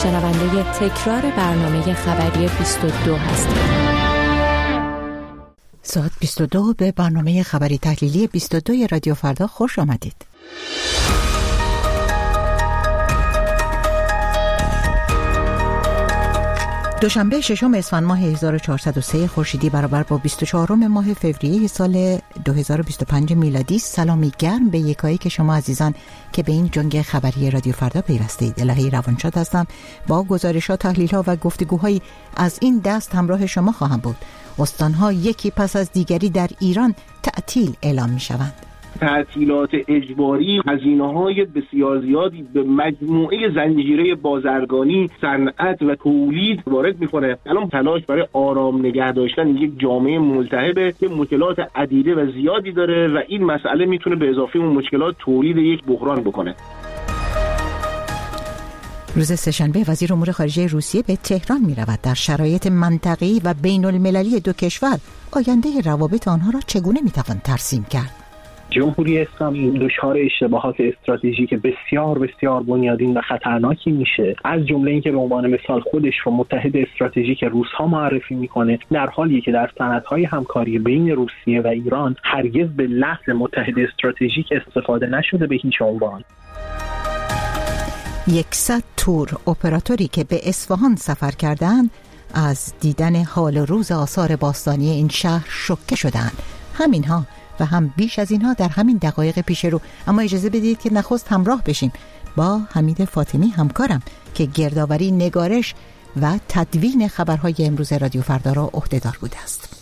شنونده تکرار برنامه خبری 22 هستید. ساعت 22 به برنامه خبری تحلیلی 22 رادیو فردا خوش آمدید. دوشنبه ششم اسفند ماه 1403 خورشیدی برابر با 24 ماه فوریه سال 2025 میلادی. سلامی گرم به یکایی که شما عزیزان که به این جنگ خبری رادیو فردا پیوستید. الهی روانشاد هستم. با گزارشات، تحلیل‌ها و گفتگوهای از این دست همراه شما خواهم بود. استان‌ها یکی پس از دیگری در ایران تعطیل اعلام می‌شوند. تعطیلات اجباری هزینه‌های بسیار زیادی به مجموعه زنجیره بازرگانی، صنعت و تولید وارد می‌کنه. الان تلاش برای آرام نگه داشتن یک جامعه ملتهبه که مشکلات عدیده و زیادی داره و این مسئله میتونه به اضافه اون مشکلات تولید یک بحران بکنه. روز سه‌شنبه وزیر امور خارجه روسیه به تهران می‌رود. در شرایط منطقه‌ای و بین‌المللی دو کشور آینده روابط آنها را چگونه می‌توان ترسیم کرد؟ جمهوری اسلامی دچار اشتباهات استراتژیک بسیار بسیار بنیادین و خطرناکی میشه، از جمله اینکه به عنوان مثال خودش رو متحد استراتژیک روس‌ها معرفی میکنه، در حالی که در سندهای همکاری بین روسیه و ایران هرگز به لفظ متحد استراتژیک استفاده نشده به هیچ عنوان. 100 تور اپراتوری که به اصفهان سفر کردند از دیدن حال و روز آثار باستانی این شهر شوکه شدند. همینها و هم بیش از اینها در همین دقایق پیش رو. اما اجازه بدید که نخست همراه بشیم با حمید فاطمی همکارم که گردآوری، نگارش و تدوین خبرهای امروز رادیو فردا را عهده‌دار بوده است.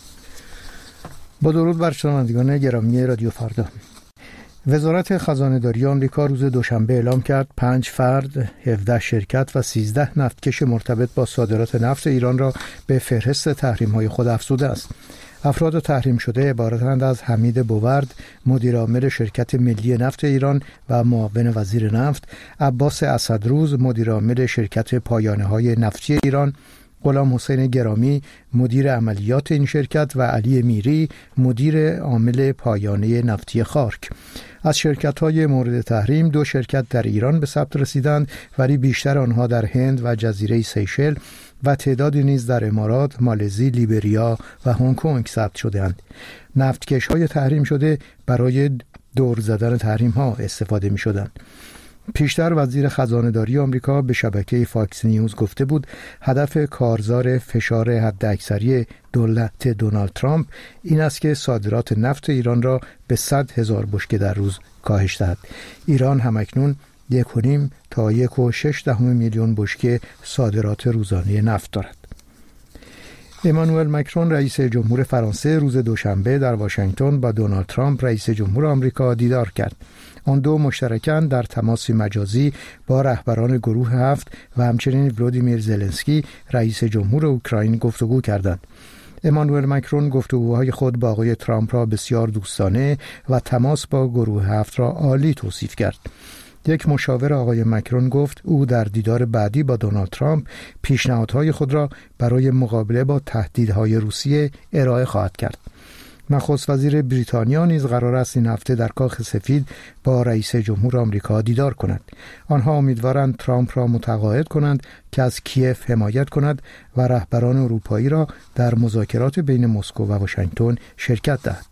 با درود بر شنوندگان گرامی رادیو فردا. وزارت خزانه‌داری آمریکا روز دوشنبه اعلام کرد 5 فرد، 17 شرکت و 13 نفتکش مرتبط با صادرات نفت ایران را به فهرست تحریم‌های خود افزوده است. افراد تحریم شده عبارتند از حمید بوورد، مدیر عامل شرکت ملی نفت ایران و معاون وزیر نفت، عباس اسدروز، مدیر عامل شرکت پایانه‌های نفتی ایران، غلام حسین گرامی، مدیر عملیات این شرکت و علی میری، مدیر عامل پایانه نفتی خارک. از شرکت‌های مورد تحریم 2 شرکت در ایران به ثبت رسیدند، ولی بیشتر آنها در هند و جزیره سیشل و تعدادی نیز در امارات، مالزی، لیبریا و هنگ کنگ ثبت شده‌اند. نفتکش‌های تحریم شده برای دور زدن تحریم‌ها استفاده می‌شدند. پیشتر وزیر خزانه‌داری آمریکا به شبکه فاکس نیوز گفته بود هدف کارزار فشار حداکثری دولت دونالد ترامپ این است که صادرات نفت ایران را به 100,000 بشکه در روز کاهش دهد. ایران همکنون 1.5 تا 1.6 میلیون بشکه صادرات روزانه نفت دارد. امانوئل مکرون رئیس جمهور فرانسه روز دوشنبه در واشنگتن با دونالد ترامپ رئیس جمهور آمریکا دیدار کرد. آن دو مشترکاً در تماس مجازی با رهبران گروه 7 و همچنین ولودیمیر زلنسکی رئیس جمهور اوکراین گفتگو کردند. امانوئل مکرون گفتگوهای خود با آقای ترامپ را بسیار دوستانه و تماس با گروه 7 را عالی توصیف کرد. یک مشاور آقای مکرون گفت او در دیدار بعدی با دونالد ترامپ پیشنهادهای خود را برای مقابله با تهدیدهای روسیه ارائه خواهد کرد. نخست وزیر بریتانیا نیز قرار است این هفته در کاخ سفید با رئیس جمهور آمریکا دیدار کند. آنها امیدوارند ترامپ را متقاعد کنند که از کیف حمایت کند و رهبران اروپایی را در مذاکرات بین مسکو و واشنگتن شرکت دهد.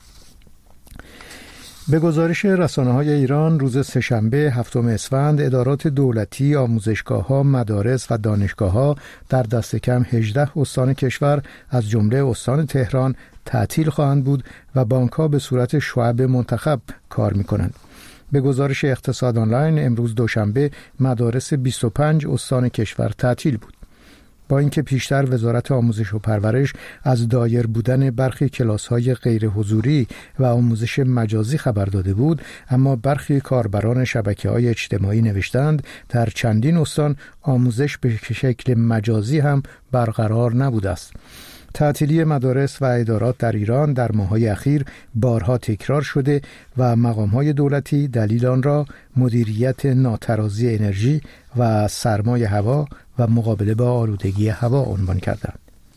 به گزارش رسانه‌های ایران روز سه‌شنبه 7 اسفند ادارات دولتی، آموزشگاه‌ها، مدارس و دانشگاه‌ها در دست کم 18 استان کشور از جمله استان تهران تعطیل خواهند بود و بانک‌ها به صورت شعب منتخب کار می‌کنند. به گزارش اقتصاد آنلاین امروز دوشنبه مدارس 25 استان کشور تعطیل بود. با اینکه پیشتر وزارت آموزش و پرورش از دایر بودن برخی کلاس‌های غیر حضوری و آموزش مجازی خبر داده بود، اما برخی کاربران شبکه‌های اجتماعی نوشتند در چندین استان آموزش به شکل مجازی هم برقرار نبوده است. تعطیلی مدارس و ادارات در ایران در ماه‌های اخیر بارها تکرار شده و مقام‌های دولتی دلیل آن را مدیریت ناترازی انرژی و سرمای هوا و مقابله با آلودگی هوا عنوان کردند.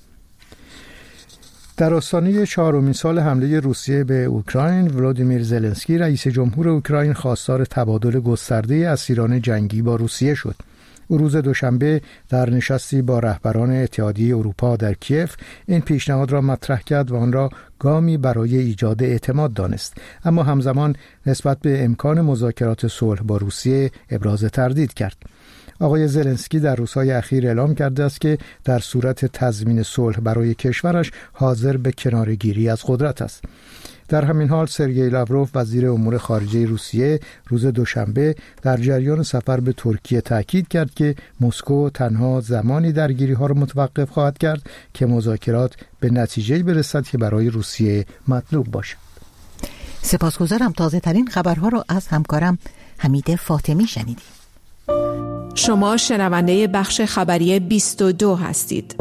در آستانه 4مین سال حمله روسیه به اوکراین، ولودیمیر زلنسکی رئیس جمهور اوکراین خواستار تبادل گسترده اسیران جنگی با روسیه شد. او روز دوشنبه در نشستی با رهبران اتحادیه اروپا در کیف این پیشنهاد را مطرح کرد و آن را گامی برای ایجاد اعتماد دانست، اما همزمان نسبت به امکان مذاکرات صلح با روسیه ابراز تردید کرد. آقای زلنسکی در روزهای اخیر اعلام کرده است که در صورت تضمین صلح برای کشورش حاضر به کناره‌گیری از قدرت است. در همین حال سرگئی لاوروف وزیر امور خارجه روسیه روز دوشنبه در جریان سفر به ترکیه تاکید کرد که مسکو تنها زمانی درگیری‌ها را متوقف خواهد کرد که مذاکرات به نتیجه‌ای برسد که برای روسیه مطلوب باشد. سپاسگزارم. تازه ترین خبرها را از همکارم حمید فاطمی شنیدید. شما شنونده بخش خبری 22 هستید.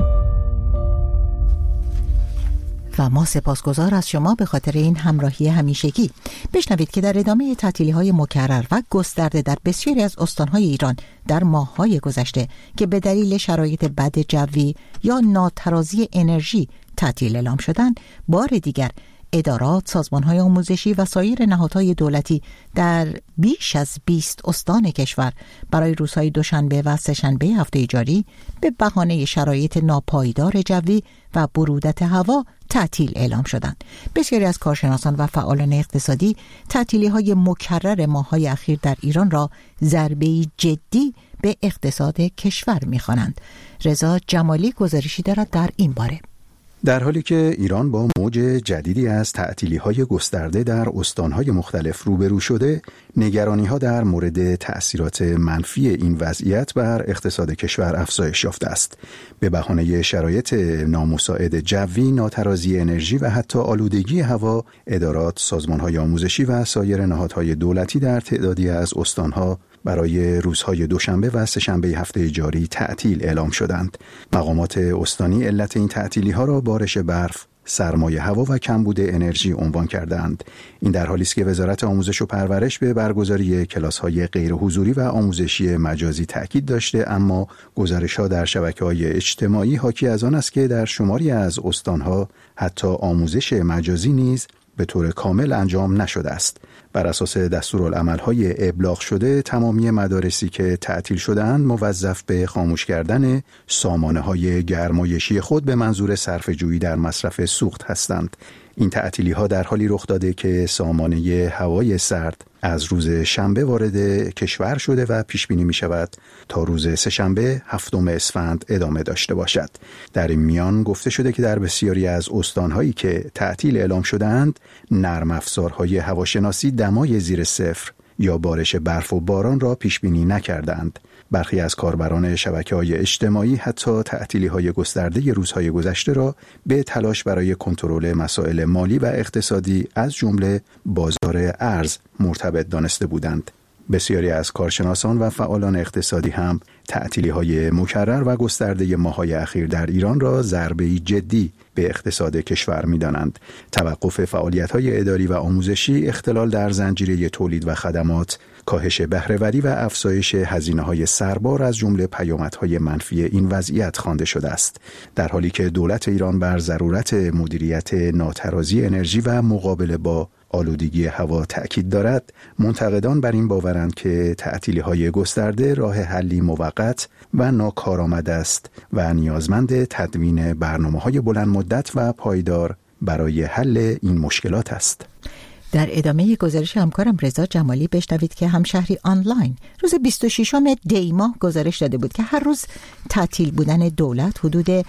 و ما سپاسگزار از شما به خاطر این همراهی همیشگی. بشنوید که در ادامه تعطیلی‌های مکرر و گسترده در بسیاری از استان‌های ایران در ماه‌های گذشته که به دلیل شرایط بد جوی یا ناترازی انرژی تعطیل اعلام شدند، بار دیگر ادارات، سازمان‌های آموزشی و سایر نهادهای دولتی در بیش از 20 استان کشور برای روزهای دوشنبه و سه‌شنبه هفته جاری به بهانه شرایط ناپایدار جوی و برودت هوا تعطیل اعلام شدند. بسیاری از کارشناسان و فعالان اقتصادی تعطیلی‌های مکرر ماه‌های اخیر در ایران را ضربه‌ای جدی به اقتصاد کشور می‌خوانند. رضا جمالی گزارشی دارد در این باره. در حالی که ایران با موج جدیدی از تعطیلی‌های گسترده در استان‌های مختلف روبرو شده، نگرانی‌ها در مورد تأثیرات منفی این وضعیت بر اقتصاد کشور افزایش یافته است. به بهانه شرایط نامساعد جوی، ناترازی انرژی و حتی آلودگی هوا، ادارات، سازمان‌های آموزشی و سایر نهادهای دولتی در تعدادی از استان‌ها برای روزهای دوشنبه و سه‌شنبه هفته جاری تعطیل اعلام شدند. مقامات استانی علت این تعطیلی‌ها را بارش برف، سرمایه هوا و کمبود انرژی عنوان کردند. این در حالی است که وزارت آموزش و پرورش به برگزاری کلاس‌های غیرحضوری و آموزشی مجازی تاکید داشته، اما گزارش‌ها در شبکه‌های اجتماعی حاکی از آن است که در شماری از استان‌ها حتی آموزش مجازی نیز به طور کامل انجام نشده است. بر اساس دستورالعمل‌های ابلاغ شده، تمامی مدارسی که تعطیل شده‌اند موظف به خاموش کردن سامانه‌های گرمایشی خود به منظور صرفه‌جویی در مصرف سوخت هستند. این تعطیلی‌ها در حالی رخ داده که سامانه هوای سرد از روز شنبه وارد کشور شده و پیش بینی می شود تا روز سه‌شنبه 7 اسفند ادامه داشته باشد. در این میان گفته شده که در بسیاری از استان‌هایی که تعطیل اعلام شده‌اند، نرم افزارهای هواشناسی دمای زیر صفر یا بارش برف و باران را پیش بینی نکردند. برخی از کاربران شبکه‌های اجتماعی حتی تعطیلی‌های گسترده روزهای گذشته را به تلاش برای کنترل مسائل مالی و اقتصادی از جمله بازار ارز مرتبط دانسته بودند. بسیاری از کارشناسان و فعالان اقتصادی هم تعطیلی‌های مکرر و گسترده ماه‌های اخیر در ایران را ضربه‌ای جدی به اقتصاد کشور می‌دانند. توقف فعالیت‌های اداری و آموزشی، اختلال در زنجیره تولید و خدمات، کاهش بهره‌وری و افزایش هزینه‌های سربار از جمله پیامدهای منفی این وضعیت خوانده شده است. در حالی که دولت ایران بر ضرورت مدیریت ناترازی انرژی و مقابله با آلودگی هوا تأکید دارد، منتقدان بر این باورند که تعطیلی‌های گسترده راه حلی موقت و ناکارآمد است و نیازمند تدوین برنامه‌های بلند مدت و پایدار برای حل این مشکلات است. در ادامه گزارش همکارم رضا جمالی بشنوید که همشهری آنلاین روز 26 دی ماه گزارش داده بود که هر روز تعطیل بودن دولت حدود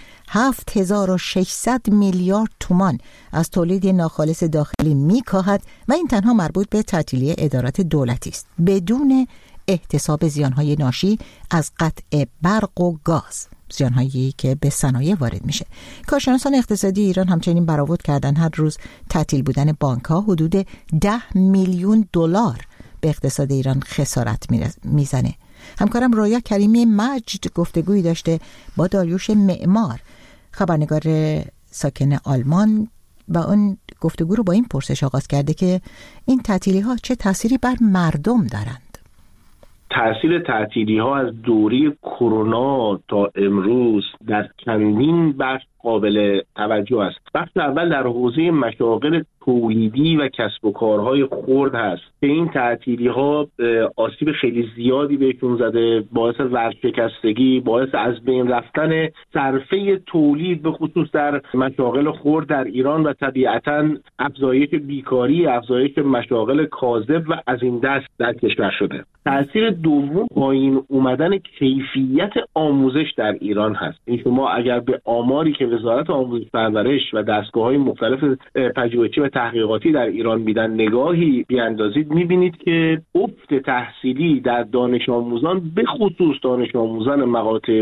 7600 میلیارد تومان از تولید ناخالص داخلی می‌کاهد و این تنها مربوط به تعطیلی ادارات دولتی است، بدون احتساب زیانهای ناشی از قطع برق و گاز، زیانهایی که به صنایع وارد میشه. کارشناسان اقتصادی ایران همچنین برآورد کردن هر روز تعطیل بودن بانک‌ها حدود 10 میلیون دلار به اقتصاد ایران خسارت میزنه. همکارم رویا کریمی مجد گفتگویی داشته با داریوش معمار، خبرنگار ساکن آلمان، و اون گفتگو رو با این پرسش آغاز کرده که این تعطیلی‌ها چه تأثیری بر مردم دارند. تأثیر تعطیلی‌ها از دوره کرونا تا امروز در چندین بخش قابل توجه است. بخش اول در حوزه مشاغل تولیدی و کسب و کارهای خرد هست که این تعطیلی‌ها آسیب خیلی زیادی بهشون زده، باعث ورشکستگی، باعث از بین رفتن صرفه تولید به خصوص در مشاغل خرد در ایران و طبیعتاً افزایش بیکاری، افزایش مشاغل کاذب و از این دست در کشور شده. تأثیر دوم پایین اومدن کیفیت آموزش در ایران هست. این شما اگر به آماری که وزارت آموزش پرورش و دستگاه‌های مختلف پژوهشی و تحقیقاتی در ایران میدن نگاهی بیاندازید، میبینید که افت تحصیلی در دانش آموزان به خصوص دانش آموزان مقاطع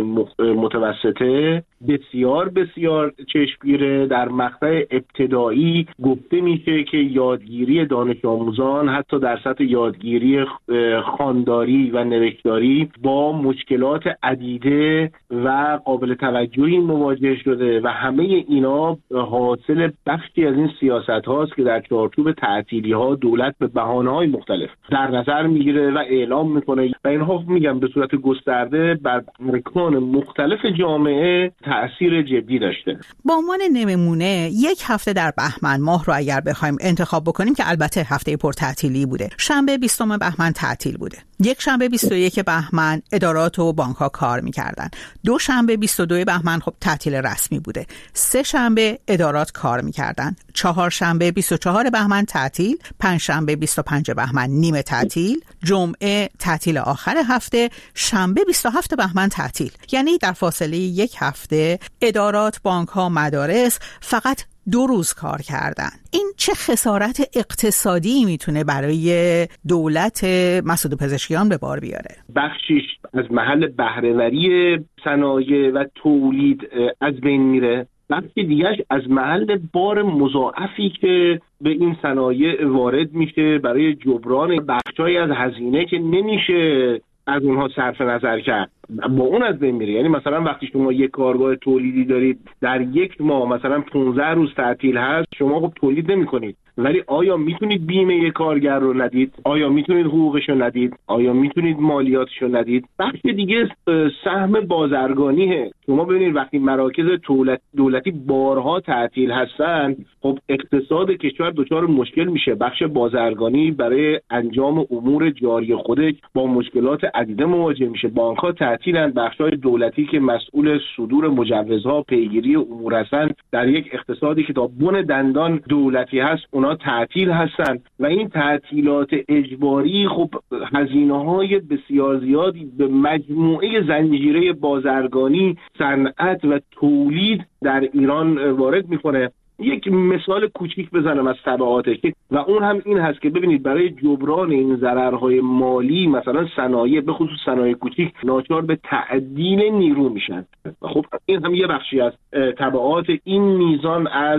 متوسطه بسیار بسیار چشمگیره. در مقطع ابتدایی گفته میشه که یادگیری دانش آموزان حتی در سطح یادگیری خوانداری و نوشتاری با مشکلات عدیده و قابل توجهی مواجه شده و همه اینا حاصل بخشی از این سیاست هاست که در چارچوب تعطیلی ها دولت به بهانه‌های مختلف در نظر میگیره و اعلام میکنه و اینها میگم به صورت گسترده بر ارکان مختلف جامعه تأثیر جدی داشته. با عنوان نمونه یک هفته در بهمن ماه رو اگر بخوایم انتخاب بکنیم که البته هفته پرتعطیلی بوده، شنبه 20 بهمن تعطیل بوده، یک شنبه 21 بهمن ادارات و بانک‌ها کار می‌کردن، دو شنبه 22 بهمن خب تعطیل رسمی بوده، سه شنبه ادارات کار می‌کردن، چهار شنبه 24 بهمن تعطیل، پنج شنبه 25 بهمن نیمه تعطیل، جمعه تعطیل آخر هفته، شنبه 27 بهمن تعطیل. یعنی در فاصله یک هفته ادارات، بانک‌ها، مدارس فقط 2 روز کار کردن. این چه خسارت اقتصادی میتونه برای دولت مسعود پزشکیان به بار بیاره؟ بخشیش از محل بهره‌وری صنایع و تولید از بین میره، بخش دیگه‌اش از محل بار مضاعفی که به این صنایع وارد میشه برای جبران بخشایی از هزینه که نمیشه از اونها صرف نظر کرد، با اون از بین میره. یعنی مثلا وقتی شما یک کارگاه تولیدی دارید در یک ماه مثلا 15 روز تعطیل هست، شما خب تولید نمی‌کنید، ولی آیا میتونید بیمه یک کارگر رو ندید؟ آیا میتونید حقوقش رو ندید؟ آیا میتونید مالیاتش رو ندید؟ بخش دیگه سهم بازرگانیه. شما ببینید وقتی مراکز دولتی بارها تعطیل هستن، خب اقتصاد کشور دچار مشکل میشه. بخش بازرگانی برای انجام امور جاری خودش با مشکلات عدیده مواجه میشه. بانک‌ها تعطیلن، بخش‌های دولتی که مسئول صدور مجوزها، پیگیری امور هستن در یک اقتصادی که تا بن دندان دولتی هست، اونا تعطیل هستن و این تعطیلات اجباری خب هزینه‌های بسیار زیادی به مجموعه زنجیره بازرگانی، صنعت و تولید در ایران وارد می‌کنه. یک مثال کوچیک بزنم از تبعاتش و اون هم این هست که ببینید برای جبران این ضررهای مالی مثلا صنایع به خصوص صنایع کوچیک ناچار به تعدیل نیرو میشن. خب این هم یه بخشی از تبعات این میزان از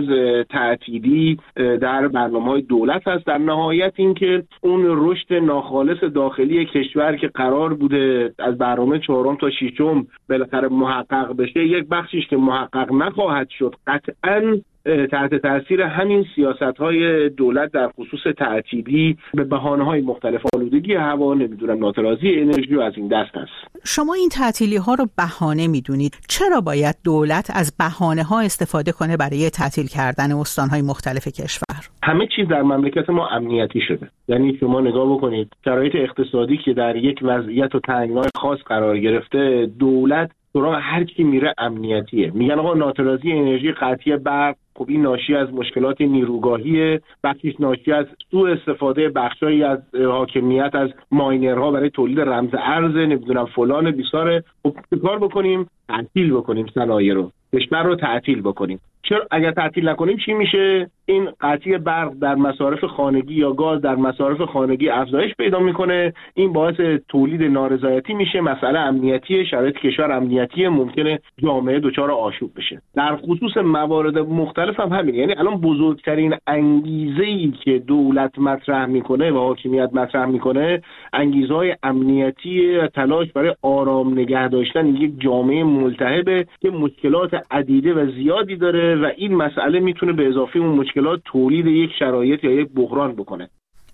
تعطیلی در برنامه‌های دولت هست. در نهایت این که اون رشد ناخالص داخلی کشور که قرار بوده از برنامه 4 تا 6 بالاخره محقق بشه، یک بخشیش که محقق نخواهد شد قطعاً تحت تاثیر همین سیاست‌های دولت در خصوص تعطیلی به بهانه‌های مختلف، آلودگی هوا، نمیدونم ناترازی انرژی و از این دست است. شما این تعطیلی‌ها رو بهانه می‌دونید. چرا باید دولت از بهانه‌ها استفاده کنه برای تعطیل کردن استان‌های مختلف کشور؟ همه چیز در مملکت ما امنیتی شده. یعنی شما نگاه بکنید شرایط اقتصادی که در یک وضعیت و تنگنای خاص قرار گرفته، دولت سراغ هر کی میره امنیتیه. میگن آقا ناترازی انرژی، قطعی برق، خب این ناشی از مشکلات نیروگاهیه، بخشش ناشی از سوء استفاده بخشایی از حاکمیت از ماینرها برای تولید رمز ارز، نمیدونم فلان بیساره. خب چه کار بکنیم؟ تعطیل بکنیم صنایع رو، کشور رو تعطیل بکنیم. چرا اگر تعطیل نکنیم چی میشه؟ این قطعی برق در مصارف خانگی یا گاز در مصارف خانگی افزایش پیدا میکنه، این باعث تولید نارضایتی میشه، مسئله امنیتی، شرایط کشور امنیتی، ممکنه جامعه دچار آشوب بشه. در خصوص موارد مختلف هم همین. یعنی الان بزرگترین انگیزه‌ای که دولت مطرح میکنه و حاکمیت مطرح میکنه انگیزه‌های امنیتی، تلاش برای آرام نگه داشتن یک جامعه ملتهبه که مشکلات عدیده و زیادی داره و این مسئله میتونه به اضافه اون مشکلات تولید یک شرایط یا یک بحران بکنه.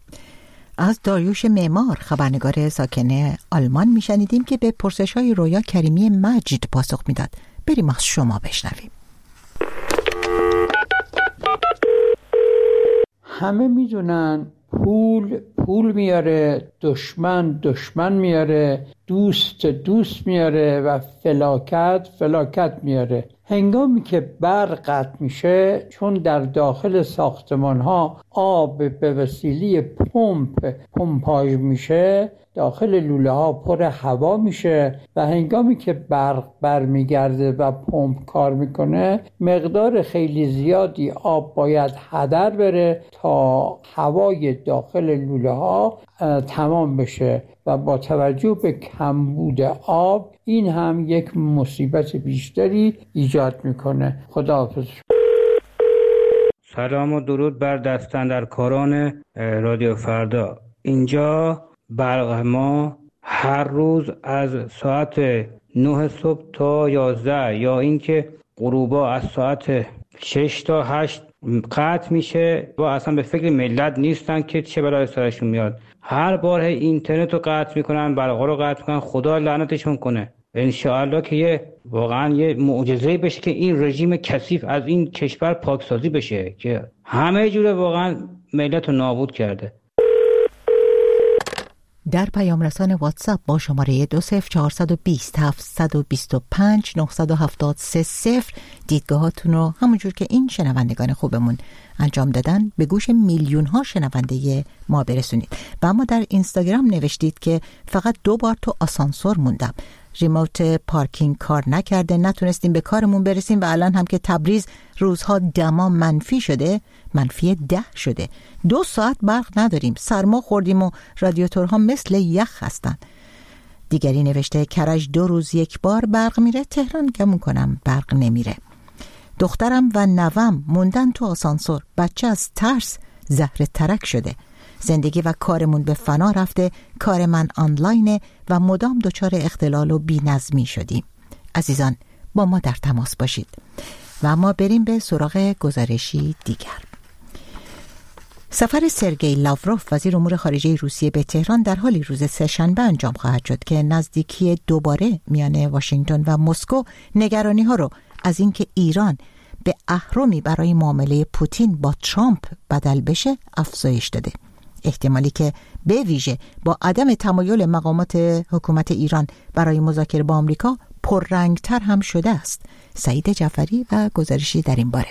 از داریوش معمار، خبرنگار ساکن آلمان میشنیدیم که به پرسش‌های رویا کریمی مجید پاسخ میداد. بریم از شما بشنویم. همه میدونن پول میاره، دشمن میاره، دوست میاره و فلاکت میاره. هنگامی که برق قطع میشه، چون در داخل ساختمان ها آب به وسیله پمپاژ میشه، داخل لوله ها پر هوا میشه و هنگامی که برق برمیگرده و پمپ کار میکنه، مقدار خیلی زیادی آب باید هدر بره تا هوای داخل لوله ها تمام بشه و با توجه به کمبود آب این هم یک مصیبت بیشتری ایجاد میکنه. خداحافظ. سلام و درود بر دستاندرکاران رادیو فردا. اینجا برق ما هر روز از ساعت 9 صبح تا 11 یا اینکه غروبا از ساعت 6 تا 8 قطع میشه و اصلا به فکر ملت نیستن که چه بلایی سرشون میاد. هر بار اینترنت رو قطع میکنن، برق رو قطع میکنن، خدا لعنتشون کنه. انشاءالله که واقعا یه معجزه‌ای بشه که این رژیم کثیف از این کشور پاکسازی بشه که همه جوره واقعا ملت رو نابود کرده. در پیام رسان واتساپ با شماره 20420 725 973 دیدگاهاتون رو همونجور که این شنوندگان خوبمون انجام دادن به گوش میلیون ها شنونده ما برسونید. و اما در اینستاگرام نوشتید که فقط 2 بار تو آسانسور موندم، ریموت پارکینگ کار نکرده، نتونستیم به کارمون برسیم و الان هم که تبریز روزها دما منفی شده، منفی 10 شده، 2 ساعت برق نداریم، سرما خوردیم و رادیاتورها مثل یخ هستن. دیگری نوشته کرج 2 روز 1 بار برق میره، تهران گمون کنم برق نمیره. دخترم و نوام موندن تو آسانسور، بچه از ترس زهر ترک شده. زندگی و کارمون به فنا رفته، کار من آنلاینه و مدام دچار اختلال و بی‌نظمی شدیم. عزیزان با ما در تماس باشید. و ما بریم به سراغ گزارشی دیگر. سفر سرگئی لاوروف وزیر امور خارجه روسیه به تهران در حالی روز سه‌شنبه انجام خواهد شد که نزدیکی دوباره میان واشنگتن و مسکو نگرانی ها رو از اینکه ایران به اهرمی برای معامله پوتین با ترامپ بدل بشه افزایش داده. احتمالی که به ویژه با عدم تمایل مقامات حکومت ایران برای مذاکره با آمریکا پررنگتر هم شده است. سعید جعفری و گزارشی در این باره.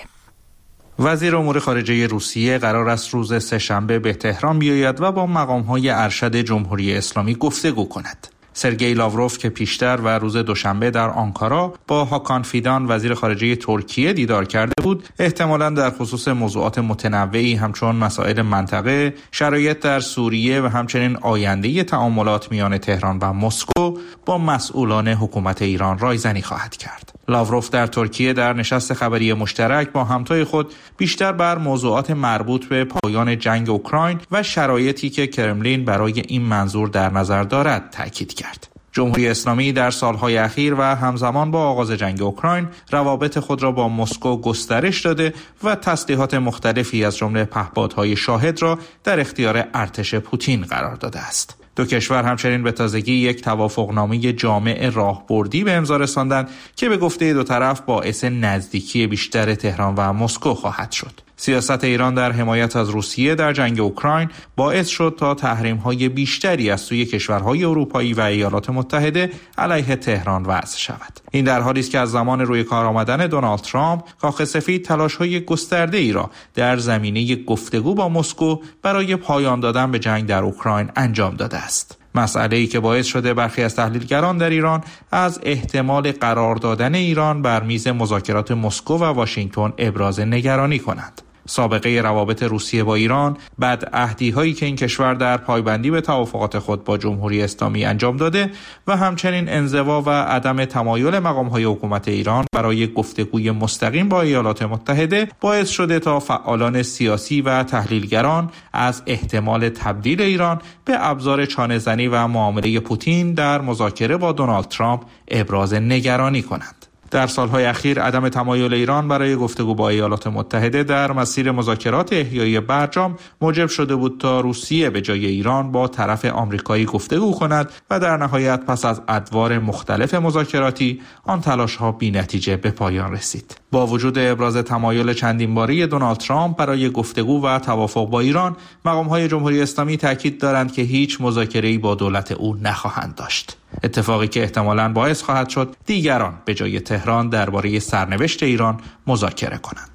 وزیر امور خارجه روسیه قرار است روز سه‌شنبه به تهران بیاید و با مقام‌های ارشد جمهوری اسلامی گفتگو کند. سرگئی لاوروف که پیشتر و روز دوشنبه در آنکارا با هاکان فیدان وزیر خارجه ترکیه دیدار کرده بود، احتمالاً در خصوص موضوعات متنوعی همچون مسائل منطقه، شرایط در سوریه و همچنین آینده تعاملات میان تهران و مسکو با مسئولان حکومت ایران رایزنی خواهد کرد. لاوروف در ترکیه در نشست خبری مشترک با همتای خود بیشتر بر موضوعات مربوط به پایان جنگ اوکراین و شرایطی که کرملین برای این منظور در نظر دارد تاکید کرد. جمهوری اسلامی در سالهای اخیر و همزمان با آغاز جنگ اوکراین روابط خود را با مسکو گسترش داده و تسلیحات مختلفی از جمله پهپادهای شاهد را در اختیار ارتش پوتین قرار داده است. دو کشور همچنین به تازگی یک توافقنامه جامع راهبردی به امضا رساندند که به گفته دو طرف باعث نزدیکی بیشتر تهران و مسکو خواهد شد. سیاست ایران در حمایت از روسیه در جنگ اوکراین باعث شد تا تحریم‌های بیشتری از سوی کشورهای اروپایی و ایالات متحده علیه تهران وضع شود. این در حالی است که از زمان روی کار آمدن دونالد ترامپ، کاخ سفید تلاش‌های گسترده‌ای را در زمینه گفتگو با مسکو برای پایان دادن به جنگ در اوکراین انجام داده است. مسئله‌ای که باعث شده برخی از تحلیلگران در ایران از احتمال قرار دادن ایران بر میز مذاکرات مسکو و واشنگتن ابراز نگرانی کنند. سابقه روابط روسیه با ایران، بدعهدی‌هایی که این کشور در پایبندی به توافقات خود با جمهوری اسلامی انجام داده و همچنین انزوا و عدم تمایل مقام‌های حکومت ایران برای گفتگوی مستقیم با ایالات متحده باعث شده تا فعالان سیاسی و تحلیلگران از احتمال تبدیل ایران به ابزار چانه‌زنی و معامله پوتین در مذاکره با دونالد ترامپ ابراز نگرانی کنند. در سالهای اخیر عدم تمایل ایران برای گفتگو با ایالات متحده در مسیر مذاکرات احیای برجام موجب شده بود تا روسیه به جای ایران با طرف آمریکایی گفتگو کند و در نهایت پس از ادوار مختلف مذاکراتی آن تلاش‌ها بی‌نتیجه به پایان رسید. با وجود ابراز تمایل چندین باره دونالد ترامپ برای گفتگو و توافق با ایران، مقام‌های جمهوری اسلامی تاکید دارند که هیچ مذاکره‌ای با دولت او نخواهند داشت. اتفاقی که احتمالاً باعث خواهد شد دیگران به جای تهران درباره سرنوشت ایران مذاکره کنند.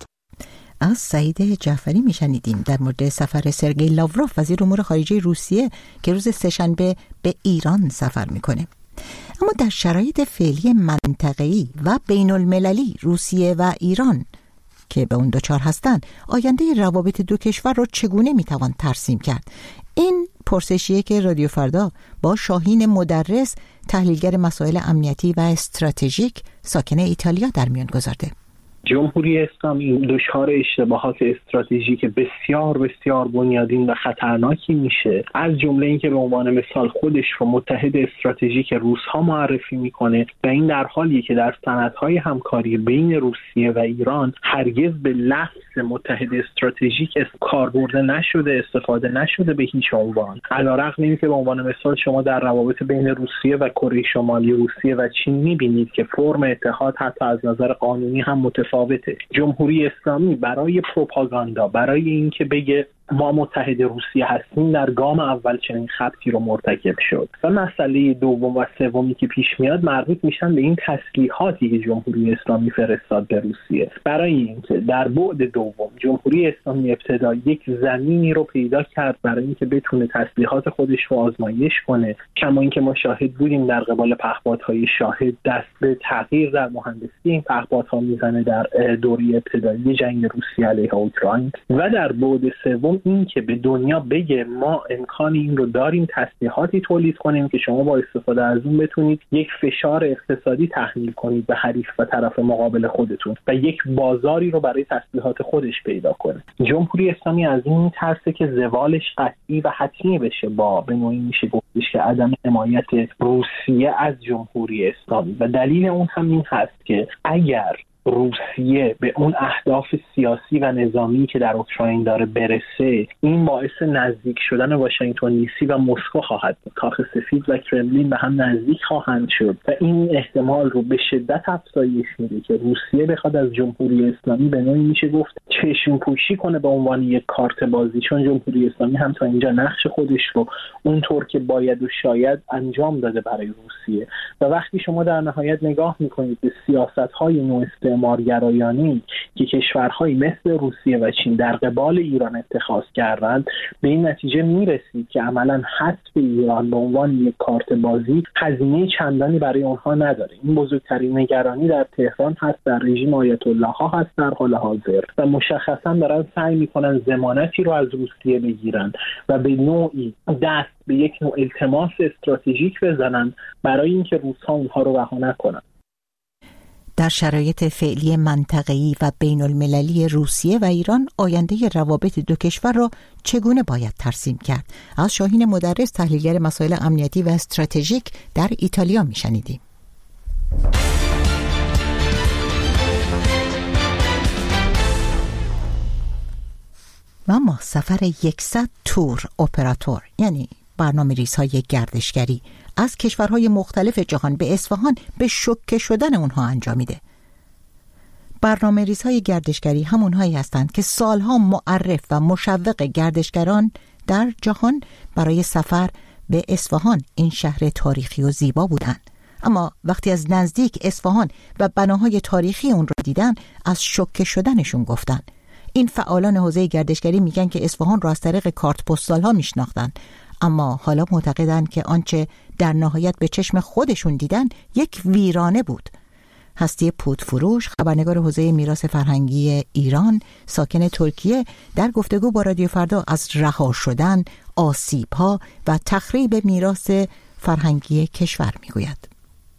از سعید جعفری میشنیدیم در مورد سفر سرگئی لاوروف وزیر امور خارجه روسیه که روز سه‌شنبه به ایران سفر میکنه. اما در شرایط فعلی منطقه‌ای و بین المللی روسیه و ایران که به اون دوچار هستند، آینده روابط دو کشور رو چگونه میتوان ترسیم کرد؟ این پرسشیه که رادیو فردا با شاهین مدرس، تحلیلگر مسائل امنیتی و استراتژیک ساکن ایتالیا در میان گذارده. جمهوری اسلامی دچار اشتباهات استراتژیک بسیار بسیار بنیادین و خطرناکی میشه، از جمله اینکه به عنوان مثال خودش رو متحد استراتژیک روس‌ها معرفی میکنه و این در حالیه که در سندهای همکاری بین روسیه و ایران هرگز به لفظ متحد استراتژیک کار برده نشده، استفاده نشده به هیچ عنوان. علیرغم اینکه به عنوان مثال شما در روابط بین روسیه و کره شمالی، روسیه و چین میبینید که فرم اتحاد حتی از نظر قانونی هم متفاوته. جمهوری اسلامی برای پروپاگاندا، برای اینکه بگه ما متحد روسیه هستیم، در گام اول چنین خطی رو مرتکب شد. و مسئله دوم و سومی که پیش میاد مربوط میشن به این تسلیحاتی که جمهوری اسلامی فرستاد به روسیه. برای اینکه در بعد دوم جمهوری اسلامی ابتدا یک زمینی رو پیدا کرد برای اینکه بتونه تسلیحات خودش رو آزمایش کنه، کما اینکه ما شاهد بودیم در قبال پهپادهای شاهد دست به تغییر در مهندسی این پهپادها میزنه در دوره ابتدایی جنگ روسیه علیه اوکراین. و در بعد سوم این که به دنیا بگه ما امکان این رو داریم تسلیحاتی تولید کنیم که شما با استفاده از اون بتونید یک فشار اقتصادی تحمیل کنید به حریف و طرف مقابل خودتون و یک بازاری رو برای تسلیحات خودش پیدا کنه. جمهوری اسلامی از این ترسه که زوالش قطعی و حتمی بشه با به نوعی میشه گفتش که عدم حمایت روسیه از جمهوری اسلامی. و دلیل اون هم این هست که اگر روسیه به اون اهداف سیاسی و نظامی که در اوکراین داره برسه، این باعث نزدیک شدن واشنگتن دی سی و مسکو خواهد بود. کاخ سفید و کرملین به هم نزدیک خواهند شد و این احتمال رو به شدت افزایش میده که روسیه بخواد از جمهوری اسلامی به نوعی میشه گفت چشم پوشی کنه به عنوان یک کارت بازی، چون جمهوری اسلامی هم تا اینجا نقش خودش رو اونطور که باید و شاید انجام داده برای روسیه. و وقتی شما در نهایت نگاه میکنید به سیاست‌های استعمارگرایانه‌ای که کشورهایی مثل روسیه و چین در قبال ایران اتخاذ کردند، به این نتیجه میرسید که عملاً حذف ایران به عنوان یک کارت بازی هزینه چندانی برای اونها نداره. این بزرگترین نگرانی در تهران هست، در رژیم آیت الله ها هست در حال حاضر و مشخصاً دارن سعی میکنن ضمانتی رو از روسیه بگیرن و به نوعی دست به یک نوع التماس استراتژیک بزنن برای اینکه روس‌ها اونها رو رها نکنن. در شرایط فعلی منطقه‌ای و بین المللی روسیه و ایران، آینده روابط دو کشور را چگونه باید ترسیم کرد؟ از شاهین مدرس، تحلیلگر مسائل امنیتی و استراتژیک در ایتالیا میشنیدیم. و اما سفر 100 تور اپراتور، یعنی برنامه‌ریزهای گردشگری از کشورهای مختلف جهان به اصفهان به شوکه شدن اونها انجامیده. برنامه‌ریزهای گردشگری همونهایی هستند که سالها معرف و مشوق گردشگران در جهان برای سفر به اصفهان، این شهر تاریخی و زیبا بودند. اما وقتی از نزدیک اصفهان و بناهای تاریخی اون رو دیدن، از شوکه شدنشون گفتن. این فعالان حوزه گردشگری میگن که اصفهان رو از طریق کارت پستال‌ها میشناختن، اما حالا معتقدن که آنچه در نهایت به چشم خودشون دیدن یک ویرانه بود. هستی پودفروش، خبرنگار حوزه میراث فرهنگی ایران، ساکن ترکیه، در گفتگو با رادیو فردا از رها شدن، آسیب‌ها و تخریب میراث فرهنگی کشور میگوید.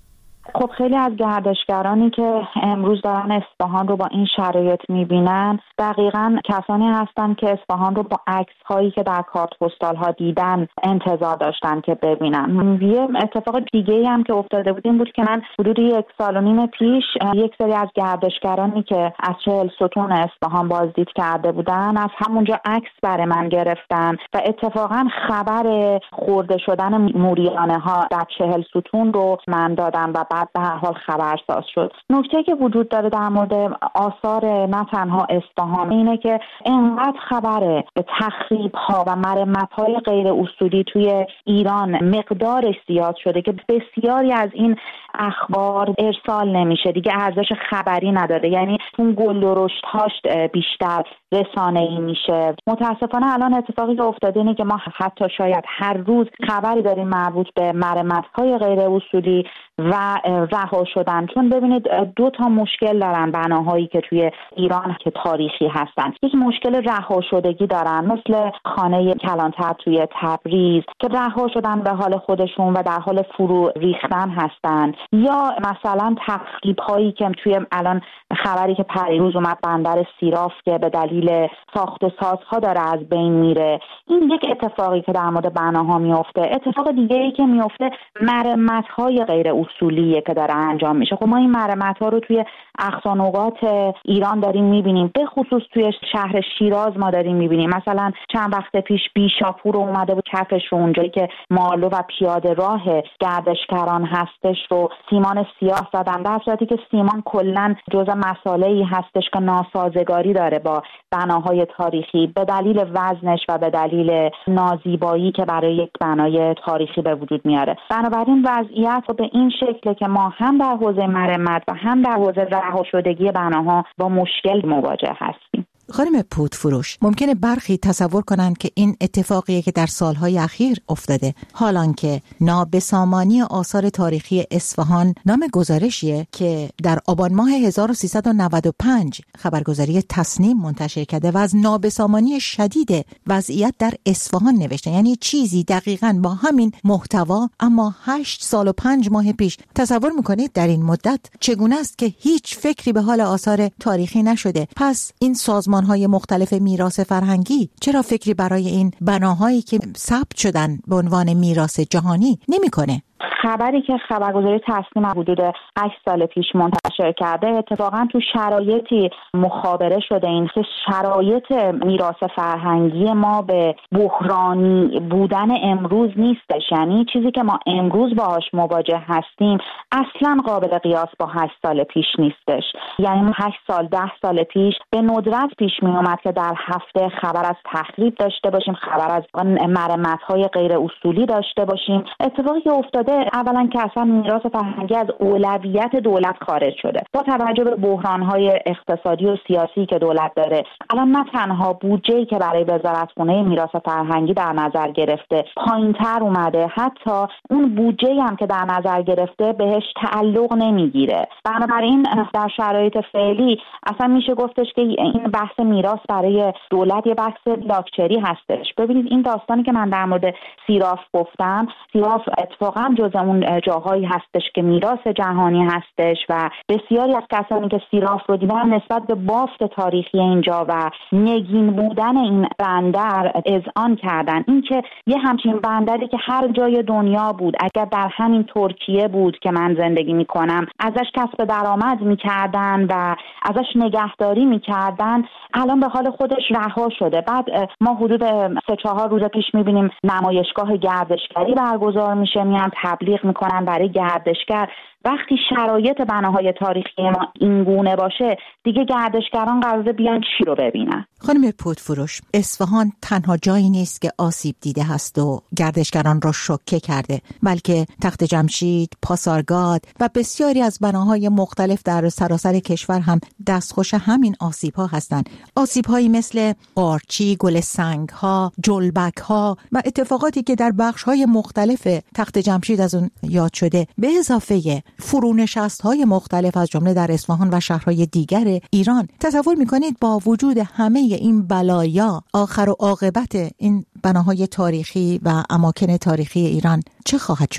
خب خیلی از گردشگرانی که امروز دارن اصفهان رو با این شرایط میبینن دقیقاً کسانی هستن که اصفهان رو با عکس‌هایی که در کارت پستال‌ها دیدن انتظار داشتن که ببینن. یه اتفاق دیگه‌ای هم که افتاده بود این بود که من حدود 1.5 سال پیش یک سری از گردشگرانی که از 40 ستون اصفهان بازدید کرده بودن از همونجا عکس برای من گرفتن و اتفاقاً خبر خورده شدن موریانه‌ها در 40 ستون رو من دادم و بعد به هر حال خبرساز شد. نکته که وجود داره در مورد آثار نه تنها اصفهان اینه که اینقدر خبر تخریب‌ها و مرمت‌های غیر اصولی توی ایران مقدارش زیاد شده که بسیاری از این اخبار ارسال نمیشه، دیگه ارزش خبری نداره، یعنی اون گل و رشدهاش بیشتر رسانه‌ای میشه. متاسفانه الان اتفاقی که افتاده اینه که ما حتی شاید هر روز خبری داریم مربوط به مرمت‌های غیر اصولی و رها شدن. چون ببینید 2 تا مشکل دارن بناهایی که توی ایران که تاریخی هستن. یک مشکل رها شدگی دارن مثل خانه کلانتر توی تبریز که رها شدن به حال خودشون و در حال فرو ریختن هستن، یا مثلا تخریب‌هایی که توی الان خبری که پریروز اومد بندر سیراف که به دلیل ساخت و سازها داره از بین میره. این یک اتفاقی که در مورد بناها میفته. اتفاق دیگه‌ای که میفته مرمت‌های غیر اصولیه که داره انجام میشه. خب ما این مرمت‌ها رو توی اقصانقاط ایران داریم میبینیم، به خصوص توی شهر شیراز ما داریم میبینیم. مثلا چند وقت پیش بیشاپور اومده بود کفش رو، اونجایی که مالو و پیاده راه گردشگران هستش رو سیمان سیاه زدن، در صورتی که سیمان کلاً جزء مسائلی هستش که ناسازگاری داره با بناهای تاریخی به دلیل وزنش و به دلیل نازیبایی که برای یک بنای تاریخی به وجود میاره. بنابراین وضعیت به این شکله که ما هم در حوزه مرمت و هم در حوزه رها شدگی بناها با مشکل مواجه هستیم. خانم پودفروش، ممکنه برخی تصور کنند که این اتفاقیه که در سالهای اخیر افتاده، حالان که نابسامانی آثار تاریخی اصفهان نام گزارشیه که در آبان ماه 1395 خبرگزاری تصنیم منتشر کرده و از نابسامانی شدید وضعیت در اصفهان نوشته. یعنی چیزی دقیقاً با همین محتوا اما 8 سال و 5 ماه پیش. تصور میکنید در این مدت چگونه است که هیچ فکری به حال آثار تاریخی نشده؟ پس این سازمان‌های مختلف میراث فرهنگی چرا فکری برای این بناهایی که ثبت شدن به عنوان میراث جهانی نمی‌کنه؟ خبری که خبرگزاری تصنیم حدود 8 سال پیش منتشر کرده اتفاقا تو شرایطی مخابره شده. این شرایط میراث فرهنگی ما به بحرانی بودن امروز نیستش، یعنی چیزی که ما امروز باهاش مواجه هستیم اصلا قابل قیاس با 8 سال پیش نیستش. یعنی 8 سال 10 سال پیش به ندرت پیش می اومد که در هفته خبر از تخریب داشته باشیم، خبر از مرمت‌های غیر اصولی داشته باشیم. اتفاقی که افتاده اولا که اصلا میراث فرهنگی از اولویت دولت خارج شده. با توجه به بحران‌های اقتصادی و سیاسی که دولت داره، الان نه تنها بودجه‌ای که برای وزارتخونه میراث فرهنگی در نظر گرفته پایین‌تر اومده، حتی اون بودجه‌ای هم که در نظر گرفته بهش تعلق نمیگیره. بنابراین در شرایط فعلی اصلا میشه گفتش که این بحث میراث برای دولت یه بحث لاکچری هستش. ببینید این داستانی که من در مورد سیراف گفتم، سیراف اتفاقا جزء اون جاهایی هستش که میراث جهانی هستش و بسیاری از کسانی که سیراف رو دیدن نسبت به بافت تاریخی اینجا و نگین بودن این بندر اذعان کردن. این که یه همچین بندری که هر جای دنیا بود، اگر در همین ترکیه بود که من زندگی میکنم ازش کسب درآمد میکردن و ازش نگهداری میکردن، الان به حال خودش رها شده. بعد ما حدود 3-4 روز پیش میبینیم نمایشگاه گردشگری برگزار میشه، میان تبلیغ میکنن برای گردشگر. وقتی شرایط بناهای تاریخی ما این گونه باشه، دیگه گردشگران قراره بیان چی رو ببینن؟ خانم پودفروش، اصفهان تنها جایی نیست که آسیب دیده هست و گردشگران را شوکه کرده، بلکه تخت جمشید، پاسارگاد و بسیاری از بناهای مختلف در سراسر کشور هم دستخوش همین آسیب‌ها هستند. آسیب‌هایی مثل قارچی، گل سنگ‌ها، جلبک‌ها و اتفاقاتی که در بخش‌های مختلف تخت جمشید از اون یاد شده، به اضافه فرونشست‌های مختلف از جمله در اصفهان و شهرهای دیگر ایران. تصور می‌کنید با وجود همه این بلایا آخر و عاقبت این بناهای تاریخی و اماکن تاریخی ایران چه خواهد شد؟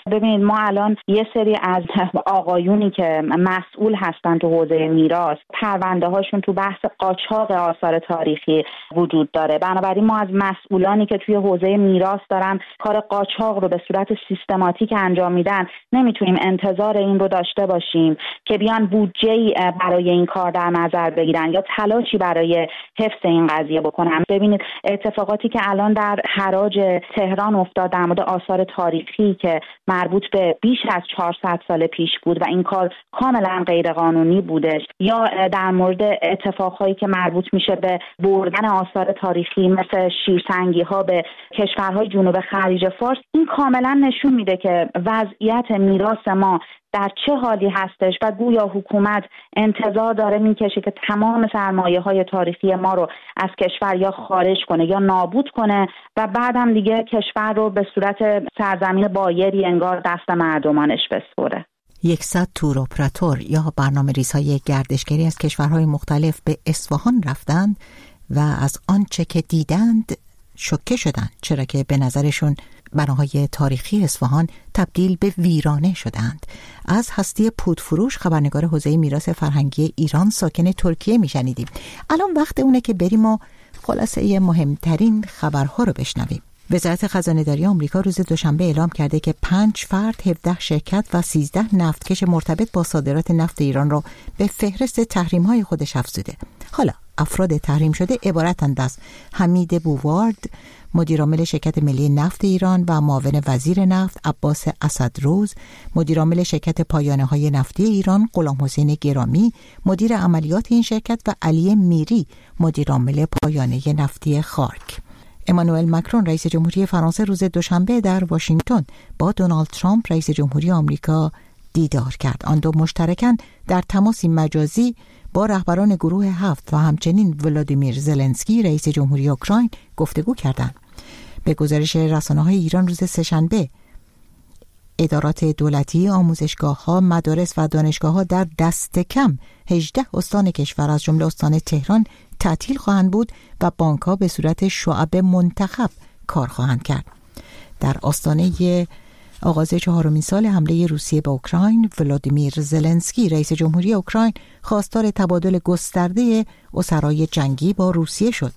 ببینید ما الان یه سری از آقایونی که مسئول هستن تو حوزه میراث، پرونده هاشون تو بحث قاچاق آثار تاریخی وجود داره. بنابراین ما از مسئولانی که توی حوزه میراث دارن کار قاچاق رو به صورت سیستماتیک انجام میدن نمیتونیم انتظار این رو داشته باشیم که بیان بودجه‌ای برای این کار در نظر بگیرن یا تلاشی برای حفظ این قضیه بکنن. ببینید اتفاقاتی که الان در حراج تهران افتاد در مورد آثار تاریخی که مربوط به بیش از 400 سال پیش بود و این کار کاملا غیر قانونی بودش، یا در مورد اتفاقهایی که مربوط میشه به بردن آثار تاریخی مثل شیرسنگی ها به کشورهای جنوب خلیج فارس، این کاملا نشون میده که وضعیت میراث ما در چه حالی هستش و گویا حکومت انتظار داره میکشه که تمام سرمایه‌های تاریخی ما رو از کشور یا خارج کنه یا نابود کنه و بعد هم دیگه کشور رو به صورت سرزمین بایری انگار دست مردمانش بسپره. 100 تور اپراتور یا برنامه‌ریزهای گردشگری از کشورهای مختلف به اصفهان رفتند و از آنچه که دیدند شوکه شدند، چرا که به نظرشون بناهای تاریخی اصفهان تبدیل به ویرانه شدند. از هستی پودفروش، خبرنگار حوزه میراث فرهنگی ایران ساکن ترکیه میشنیدیم. الان وقت اونه که بریم و خلاصه مهمترین خبرها رو بشنویم. وزارت خزانه‌داری آمریکا روز دوشنبه اعلام کرده که 5 فرد، 17 شرکت و 13 نفتکش مرتبط با صادرات نفت ایران را به فهرست تحریم‌های خودش افزوده. حالا افراد تحریم شده عبارتند از حمید بووارد، مدیرعامل شرکت ملی نفت ایران و معاون وزیر نفت عباس اسدروز، مدیرعامل شرکت پایانه‌های نفتی ایران غلامحسین گرامی، مدیر عملیات این شرکت و علی میری، مدیرعامل پایانه نفتی خارک. امانوئل مکرون رئیس جمهوری فرانسه روز دوشنبه در واشنگتن با دونالد ترامپ رئیس جمهوری آمریکا دیدار کرد. آن دو مشترکاً در تماسی مجازی با رهبران گروه 7 و همچنین ولادیمیر زلنسکی رئیس جمهوری اوکراین گفتگو کردند. به گزارش رسانه‌های ایران روز سه‌شنبه، ادارات دولتی، آموزشگاه‌ها، مدارس و دانشگاه‌ها در دست کم 18 استان کشور از جمله استان تهران تعطیل خواهند بود و بانک‌ها به صورت شعب منتخب کار خواهند کرد. در آستانه آغاز 4مین سال حمله روسیه به اوکراین، ولادیمیر زلنسکی رئیس جمهوری اوکراین خواستار تبادل گسترده اسرای جنگی با روسیه شد.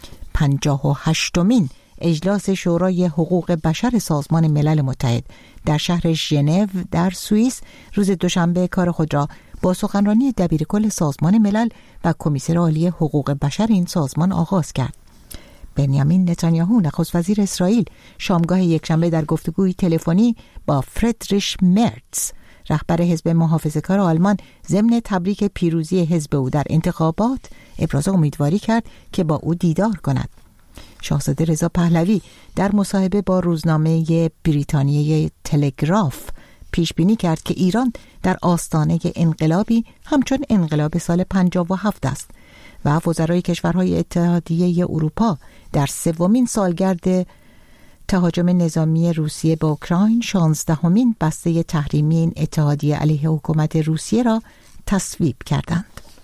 58مین اجلاس شورای حقوق بشر سازمان ملل متحد در شهر ژنو در سوئیس روز دوشنبه کار خود را با سخنرانی دبیرکل سازمان ملل و کمیسر عالی حقوق بشر این سازمان آغاز کرد. بنیامین نتانیاهو نخست وزیر اسرائیل شامگاه یکشنبه در گفتگوی تلفنی با فریدریش مرتز رهبر حزب محافظه‌کار آلمان ضمن تبریک پیروزی حزب او در انتخابات ابراز امیدواری کرد که با او دیدار کند. شاهزاده رضا پهلوی در مصاحبه با روزنامه بریتانیای تلگراف پیش بینی کرد که ایران در آستانه انقلابی همچون انقلاب سال 57 است و وزرای کشورهای اتحادیه اروپا در 3مین سالگرد تهاجم نظامی روسیه به اوکراین 16مین بسته تحریمی این اتحادیه علیه حکومت روسیه را تصویب کردند.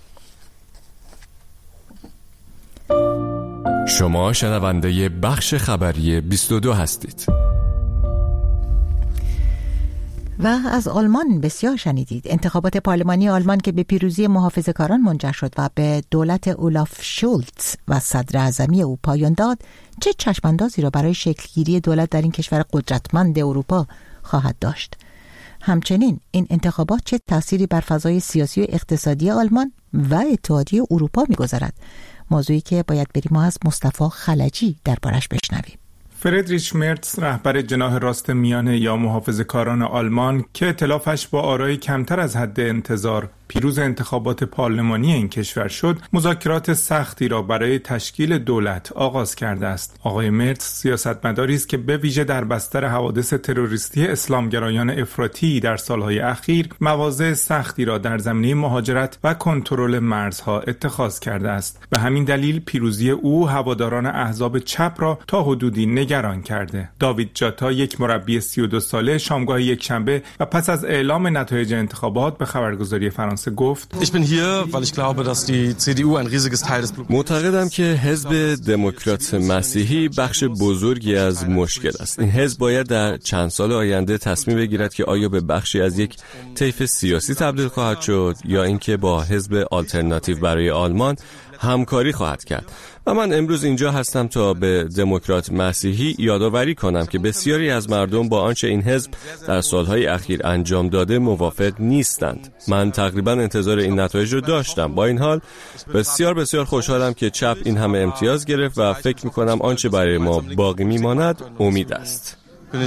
شما شنونده بخش خبری 22 هستید. و از آلمان بسیار شنیدید. انتخابات پارلمانی آلمان که به پیروزی محافظه‌کاران منجر شد و به دولت اولاف شولتز و صدر اعظمی او پایان داد، چه چشماندازی را برای شکلگیری دولت در این کشور قدرتمند اروپا خواهد داشت؟ همچنین این انتخابات چه تأثیری بر فضای سیاسی و اقتصادی آلمان و اتحادیه اروپا می‌گذارد؟ موضوعی که باید بریم از مصطفی خلجی دربارش بشنویم. فریدریش مرتز رهبر جناح راست میانه یا محافظه‌کاران آلمان که ائتلافش با آرای کمتر از حد انتظار پیروز انتخابات پارلمانی این کشور شد، مذاکرات سختی را برای تشکیل دولت آغاز کرده است. آقای مرتز سیاستمداری است که به ویژه در بستر حوادث تروریستی اسلامگرایان افراطی در سالهای اخیر مواضع سختی را در زمینه مهاجرت و کنترل مرزها اتخاذ کرده است. به همین دلیل پیروزی او هواداران احزاب چپ را تا حدودی نگران کرده. داوید جاتا، یک مربی 32 ساله، شامگاه یکشنبه و پس از اعلام نتایج انتخابات به خبرگزاری فرانسه فرانسه گفت معتقدم که حزب دموکرات مسیحی بخش بزرگی از مشکل است. این حزب باید در چند سال آینده تصمیم بگیرد که آیا به بخشی از یک طیف سیاسی تبدیل خواهد شد یا اینکه با حزب آلترناتیو برای آلمان همکاری خواهد کرد. و من امروز اینجا هستم تا به دموکرات مسیحی یادآوری کنم که بسیاری از مردم با آنچه این حزب در سالهای اخیر انجام داده موافق نیستند. من تقریبا انتظار این نتایج رو داشتم. با این حال بسیار خوشحالم که چپ این همه امتیاز گرفت و فکر می‌کنم آنچه برای ما باقی می‌ماند امید است.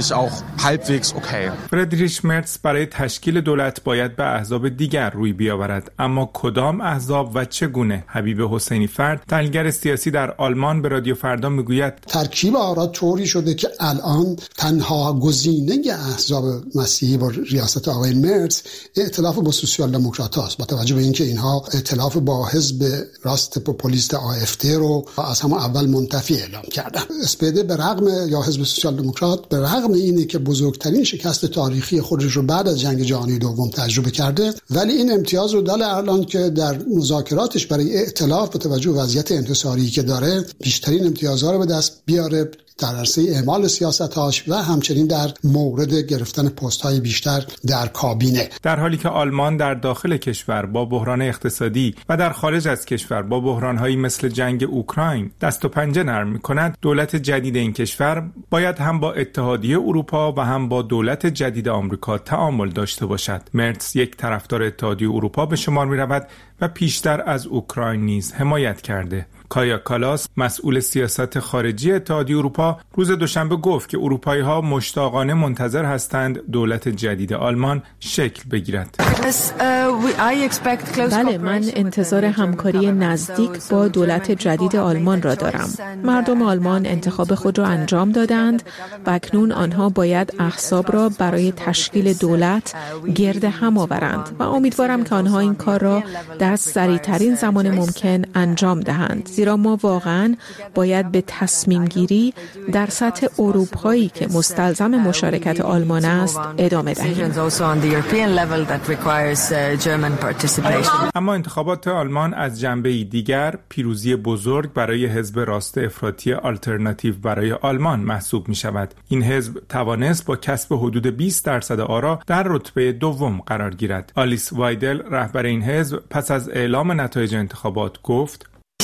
فردریش مرتز برای تشکیل دولت باید به احزاب دیگر روی بیاورد، اما کدام احزاب و چگونه؟ حبیب حسینی فرد، تحلیلگر سیاسی در آلمان، به رادیو فردا میگوید ترکیب آرا طوری شده که الان تنها گزینه احزاب مسیحی با ریاست آقای مرتز ائتلاف با سوسیال دموکرات است، با توجه به اینکه اینها ائتلاف با حزب راست پوپولیست AfD رو از همون اول منتفی اعلام کردن. SPD به رغم یا حزب سوسیال دموکرات به رغم اینه که بزرگترین شکست تاریخی خودش رو بعد از جنگ جهانی دوم تجربه کرده، ولی این امتیاز رو دال الان که در مذاکراتش برای ائتلاف با توجه به وضعیت انحصاری که داره بیشترین امتیازها رو به دست بیاره در عرصه اعمال سیاست‌هاش و همچنین در مورد گرفتن پست‌های بیشتر در کابینه. در حالی که آلمان در داخل کشور با بحران اقتصادی و در خارج از کشور با بحران‌هایی مثل جنگ اوکراین دست و پنجه نرم می‌کند، دولت جدید این کشور باید هم با اتحادیه اروپا و هم با دولت جدید آمریکا تعامل داشته باشد. مرتز یک طرفدار اتحادیه اروپا به شمار می‌رود و پیشتر از اوکراین نیز حمایت کرده. کایا کالاس، مسئول سیاست خارجی اتحادیه اروپا، روز دوشنبه گفت که اروپایی‌ها مشتاقانه منتظر هستند دولت جدید آلمان شکل بگیرد. بله، من انتظار همکاری نزدیک با دولت جدید آلمان را دارم. مردم آلمان انتخاب خود را انجام دادند و اکنون آنها باید احزاب را برای تشکیل دولت گرد هم آورند و امیدوارم که آنها این کار را در سریع‌ترین زمان ممکن انجام دهند. زیرا ما واقعاً باید به تصمیم گیری در سطح اروپایی که مستلزم مشارکت آلمان است ادامه دهیم. اما انتخابات آلمان از جنبه دیگر پیروزی بزرگ برای حزب راست افراطی آلترناتیو برای آلمان محسوب می شود. این حزب توانست با کسب حدود 20% آرا در رتبه دوم قرار گیرد. آلیس وایدل، رهبر این حزب، پس از اعلام نتایج انتخابات گفت: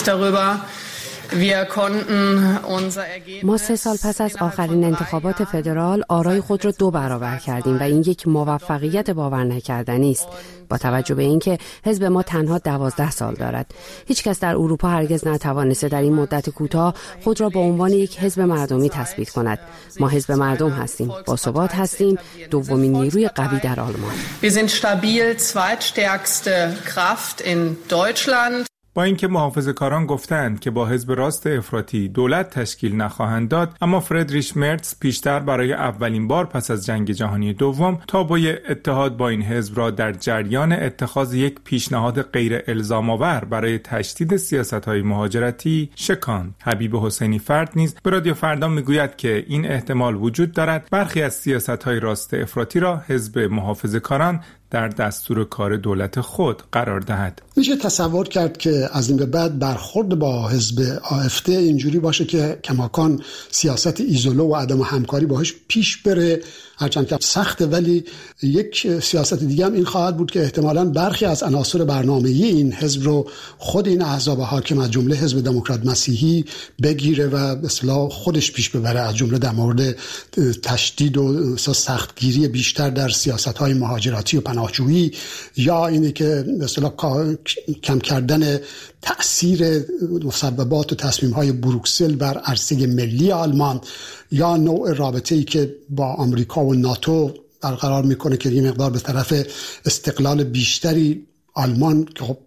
ما 3 سال پس از آخرین انتخابات فدرال آرای خود را 2 برابر کردیم و این یک موفقیت باور نکردنی است. با توجه به اینکه حزب ما تنها 12 سال دارد، هیچ کس در اروپا هرگز نتوانسته در این مدت کوتاه خود را به عنوان یک حزب مردمی تثبیت کند. ما حزب مردم هستیم، باثبات هستیم، دومین نیروی قوی در آلمان. Wir sind stabil zweitstärkste Kraft in Deutschland. با اینکه محافظه‌کاران گفتند که با حزب راست افراطی دولت تشکیل نخواهند داد، اما فردریش مرتز پیشتر برای اولین بار پس از جنگ جهانی دوم تابوی اتحاد با این حزب را در جریان اتخاذ یک پیشنهاد غیر الزام‌آور برای تشدید سیاست‌های مهاجرتی شکاند. حبیب حسینی فرد نیز به رادیو فردا میگوید که این احتمال وجود دارد برخی از سیاست‌های راست افراطی را حزب محافظه‌کاران در دستور کار دولت خود قرار دهد. میشه تصور کرد که از این به بعد برخورد با حزب AfD اینجوری باشه که کماکان سیاست ایزوله و عدم همکاری باهاش پیش بره، هرچند که سخته، ولی یک سیاست دیگه هم این خواهد بود که احتمالاً برخی از عناصر برنامه‌ای این حزب رو خود این احزاب حاکم از جمله حزب دموکرات مسیحی بگیره و به اصطلاح خودش پیش ببره، از جمله در مورد تشدید و سختگیری بیشتر در سیاست‌های مهاجرتی و پناهجویی، یا اینه که به اصطلاح کم کردن تأثیر مسببات و تصمیم‌های بروکسل بر عرصه ملی آلمان، یا نوع رابطه‌ای که با آمریکا و ناتو برقرار میکنه که یه مقدار به طرف استقلال بیشتری آلمان که خب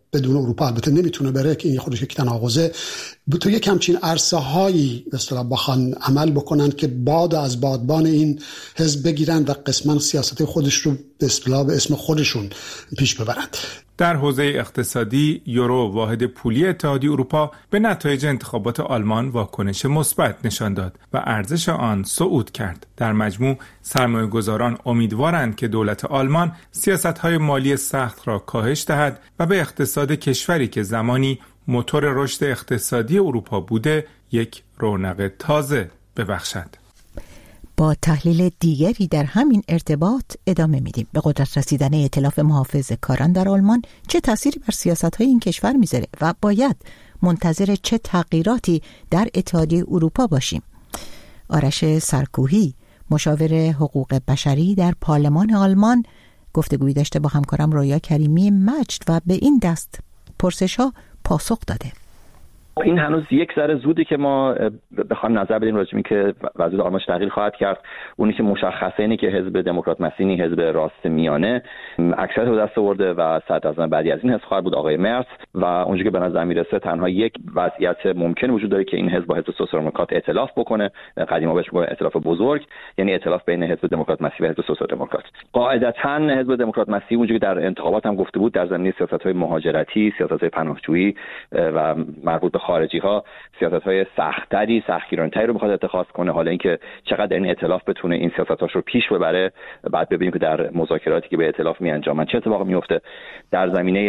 بدون اروپا البته نمیتونه بره که این خودش یک تناقضه. تو یک همچین عرصه هایی به اصطلاح بخوان عمل بکنن که باد از بادبان این حزب بگیرن و قسما سیاست خودش رو به اصطلاح به اسم خودشون پیش ببرند. در حوزه اقتصادی، یورو واحد پولی اتحادیه اروپا به نتایج انتخابات آلمان واکنش مثبت نشان داد و ارزش آن صعود کرد. در مجموع سرمایه‌گذاران امیدوارند که دولت آلمان سیاست‌های مالی سخت را کاهش دهد و به اقتصاد کشوری که زمانی موتور رشد اقتصادی اروپا بوده یک رونق تازه ببخشد. با تحلیل دیگری در همین ارتباط ادامه میدیم. به قدرت رسیدن ائتلاف محافظه‌کاران در آلمان چه تأثیری بر سیاست‌های این کشور میذاره و باید منتظر چه تغییراتی در اتحادیه اروپا باشیم؟ آرش سرکوهی، مشاور حقوق بشری در پارلمان آلمان، گفتگویی داشته با همکارم رویا کریمی مجد و به این دست پرسش‌ها پاسخ داده. این هنوز یک ذره زودی که ما بخوایم نظر بدیم راجع به اینکه وضعیت آلمان تغییر خواهد کرد. اونی که مشخصه اینه که حزب دموکرات مسیحی، حزب راست میانه، اکثریت به دست آورده و صدراعظم بعدی از این حزب خواهد بود آقای مرس و اونجوری که به نظر میرسه تنها یک وضعیت ممکن وجود داره که این حزب با حزب سوسیال دموکرات ائتلاف بکنه. قدیما بهش میگن ائتلاف بزرگ، یعنی ائتلاف بین حزب دموکرات مسیحی و حزب سوسیال دموکرات. قاعدتاً حزب دموکرات مسیحی اونجوری که در انتخابات هم گفته بود در زمینه سیاست‌های مهاجرتی، سیاست‌های پناهجویی و مربوط به خارجی‌ها سیاست‌های سختگیرانه‌تری رو می‌خواد اتخاذ کنه. حالا اینکه چقدر این ائتلاف بتونه این سیاستاش رو پیش ببره بعد ببینیم که در مذاکراتی که به ائتلاف می‌انجامن چه اتفاقی میفته. در زمینه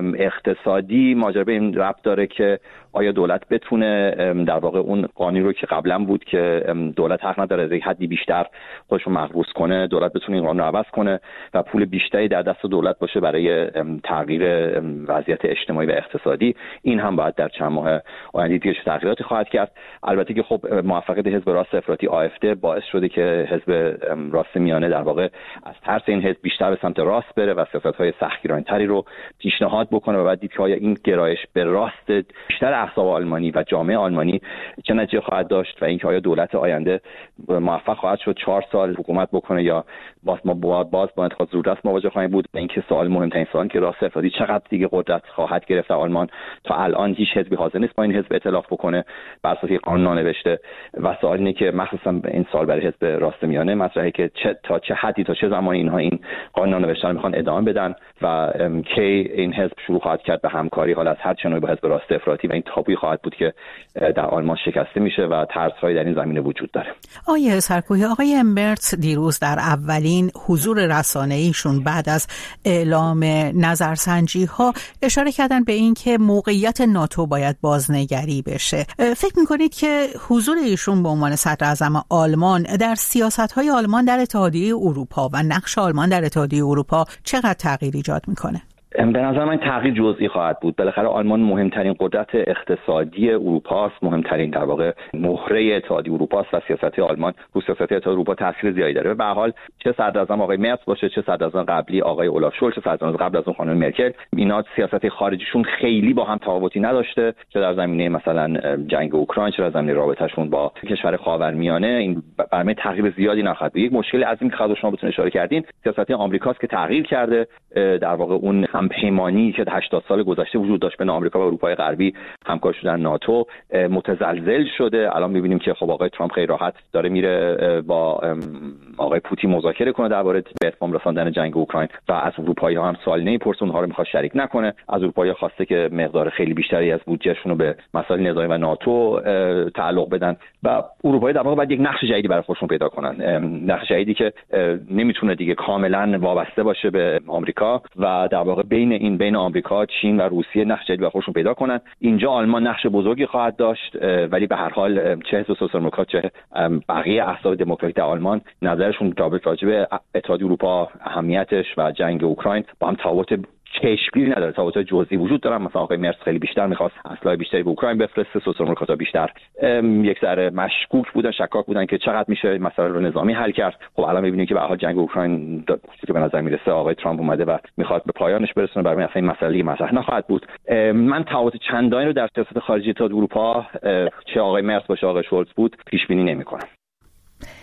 اقتصادی ماجرا به این ربط داره که آیا دولت بتونه در واقع اون قانونی رو که قبلا بود که دولت حق نداره از حدی بیشتر خودش رو محبوس کنه، دولت بتونه این قانون رو عوض کنه و پول بیشتری در دست دولت باشه برای تغییر وضعیت اجتماعی و اقتصادی. این هم باید در چند ماه آینده دیگه تغییراتی خواهد کرد. البته که خب موفقیت حزب راست افراطی AfD باعث شده که حزب راست میانه در واقع از ترس این حزب بیشتر به سمت راست بره و سیاست‌های سختگیرانه‌تری رو پیشنهاد بکنه و بعد دید که آیا این گرایش به راست بیشتر احزاب آلمانی و جامعه آلمانی چه نتیجه خواهد داشت و اینکه آیا دولت آینده موفق خواهد شد 4 سال حکومت بکنه یا باز با انتخابات زودرس مواجه خواهیم بود. و اینکه سوال مهمترین سوال که راست افراطی چقدر دیگه قدرت خواهد گرفت در آلمان. تا الان هیچ حزبی حاضر نیست با این حزب ائتلاف بکنه بر اساس قانون نانوشته و سوال اینه که مخصوصا این سال برای حزب راست میانه مطرحه که تا چه حدی تا چه زمانی اینها این قانون نانوشته رو میخوان ادامه بدن و کی این حزب شروع خواهد کرد به همکاری حالا از هر چنوعی با حزب راست افراطی و این تابوی خواهد بود که در آلمان شکسته میشه و ترس‌هایی در این زمینه وجود داره. آقای سرکوهی، آقای مرتس دیروز در اولین حضور رسانه‌ایشون بعد از اعلام نظرسنجی‌ها اشاره کردن به این که موقعیت ناتو باید بازنگری بشه. فکر می‌کنید که حضور ایشون به عنوان صدراعظم آلمان در سیاست‌های آلمان در اتحادیه اروپا و نقش آلمان در اتحادیه اروپا چقدر تغییر ایجاد می‌کنه؟ به نظر من تغییر جزئی خواهد بود. بالاخره آلمان مهمترین قدرت اقتصادی اروپا است، مهمترین در واقع مهره اتحادیه اروپا است و سیاست آلمان رو سیاست اتحادیه اروپا تاثیر زیادی داره. به هر حال چه صدراعظم آقای مرتس باشه، چه صدراعظم قبلی آقای اولاف شولز، چه صدراعظم قبل از اون خانم مرکل، اینا سیاست خارجیشون خیلی با هم تفاوتی نداشته، چه در زمینه مثلا جنگ اوکراین، چه در زمینه رابطه‌شون با کشور خاورمیانه. این برنامه تغییر زیادی نخواهد بود. یک مشکل عظیم که خود شما بتون اشاره کردین سیاست آمریکاست که تغییر کرده. در واقع اون همپیمانی که 80 سال گذشته وجود داشت بین آمریکا و اروپای غربی، همکار شدن ناتو، متزلزل شده. الان می‌بینیم که خب آقای ترامپ خیلی راحت داره میره با آقای پوتین مذاکره کنه درباره به اتمام رساندن جنگ اوکراین و از اروپایی‌ها هم سوال نمی‌پرسه، اونها رو می‌خواد شریک نکنه. از اروپایی‌ها خواسته که مقدار خیلی بیشتری از بودجهشون رو به مسائل نظامی و ناتو تعلق بدن و اروپایی در واقع باید یک نقش جدیدی برای خودشون پیدا کنن، نقش جدیدی که نمیتونه دیگه کاملا وابسته باشه به آمریکا و در واقع بین آمریکا، چین و روسیه نقش جدیدی برای خودشون پیدا کنن. اینجا آلمان نقش بزرگی خواهد داشت، ولی به هر حال چه حزب سوسیال دموکرات چه بقیه احزاب دموکراتیک در آلمان نظرشون راجع به اتحادیه اروپا، اهمیتش و جنگ اوکراین با هم تفاوت چشمگیری نداره. تفاوت جزئی وجود داره. مثلا آقای مرتس خیلی بیشتر می‌خواست اسلحه بیشتری به اوکراین بفرسته، سوسیال دموکرات‌ها بیشتر یک ذره مشکوک بودن، شکاک بودن که چقدر میشه مسائل رو نظامی حل کرد. خب الان می‌بینیم که به هر حال جنگ اوکراین که به نظر میرسه آقای ترامپ اومده و می‌خواد به پایانش برسونه، برای اصلا این مسئله مطرح نخواهد بود. من تفاوت چندانی رو در سیاست خارجی اتحادیه اروپا چه آقای مرتس باشه آقای شولز بود پیش بینی نمی‌کنم.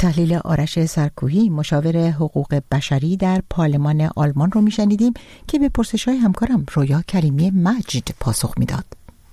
تحلیل آرش سرکوهی مشاور حقوق بشری در پارلمان آلمان رو میشنیدیم که به پرسش‌های همکارم رویا کریمی مجد پاسخ میداد.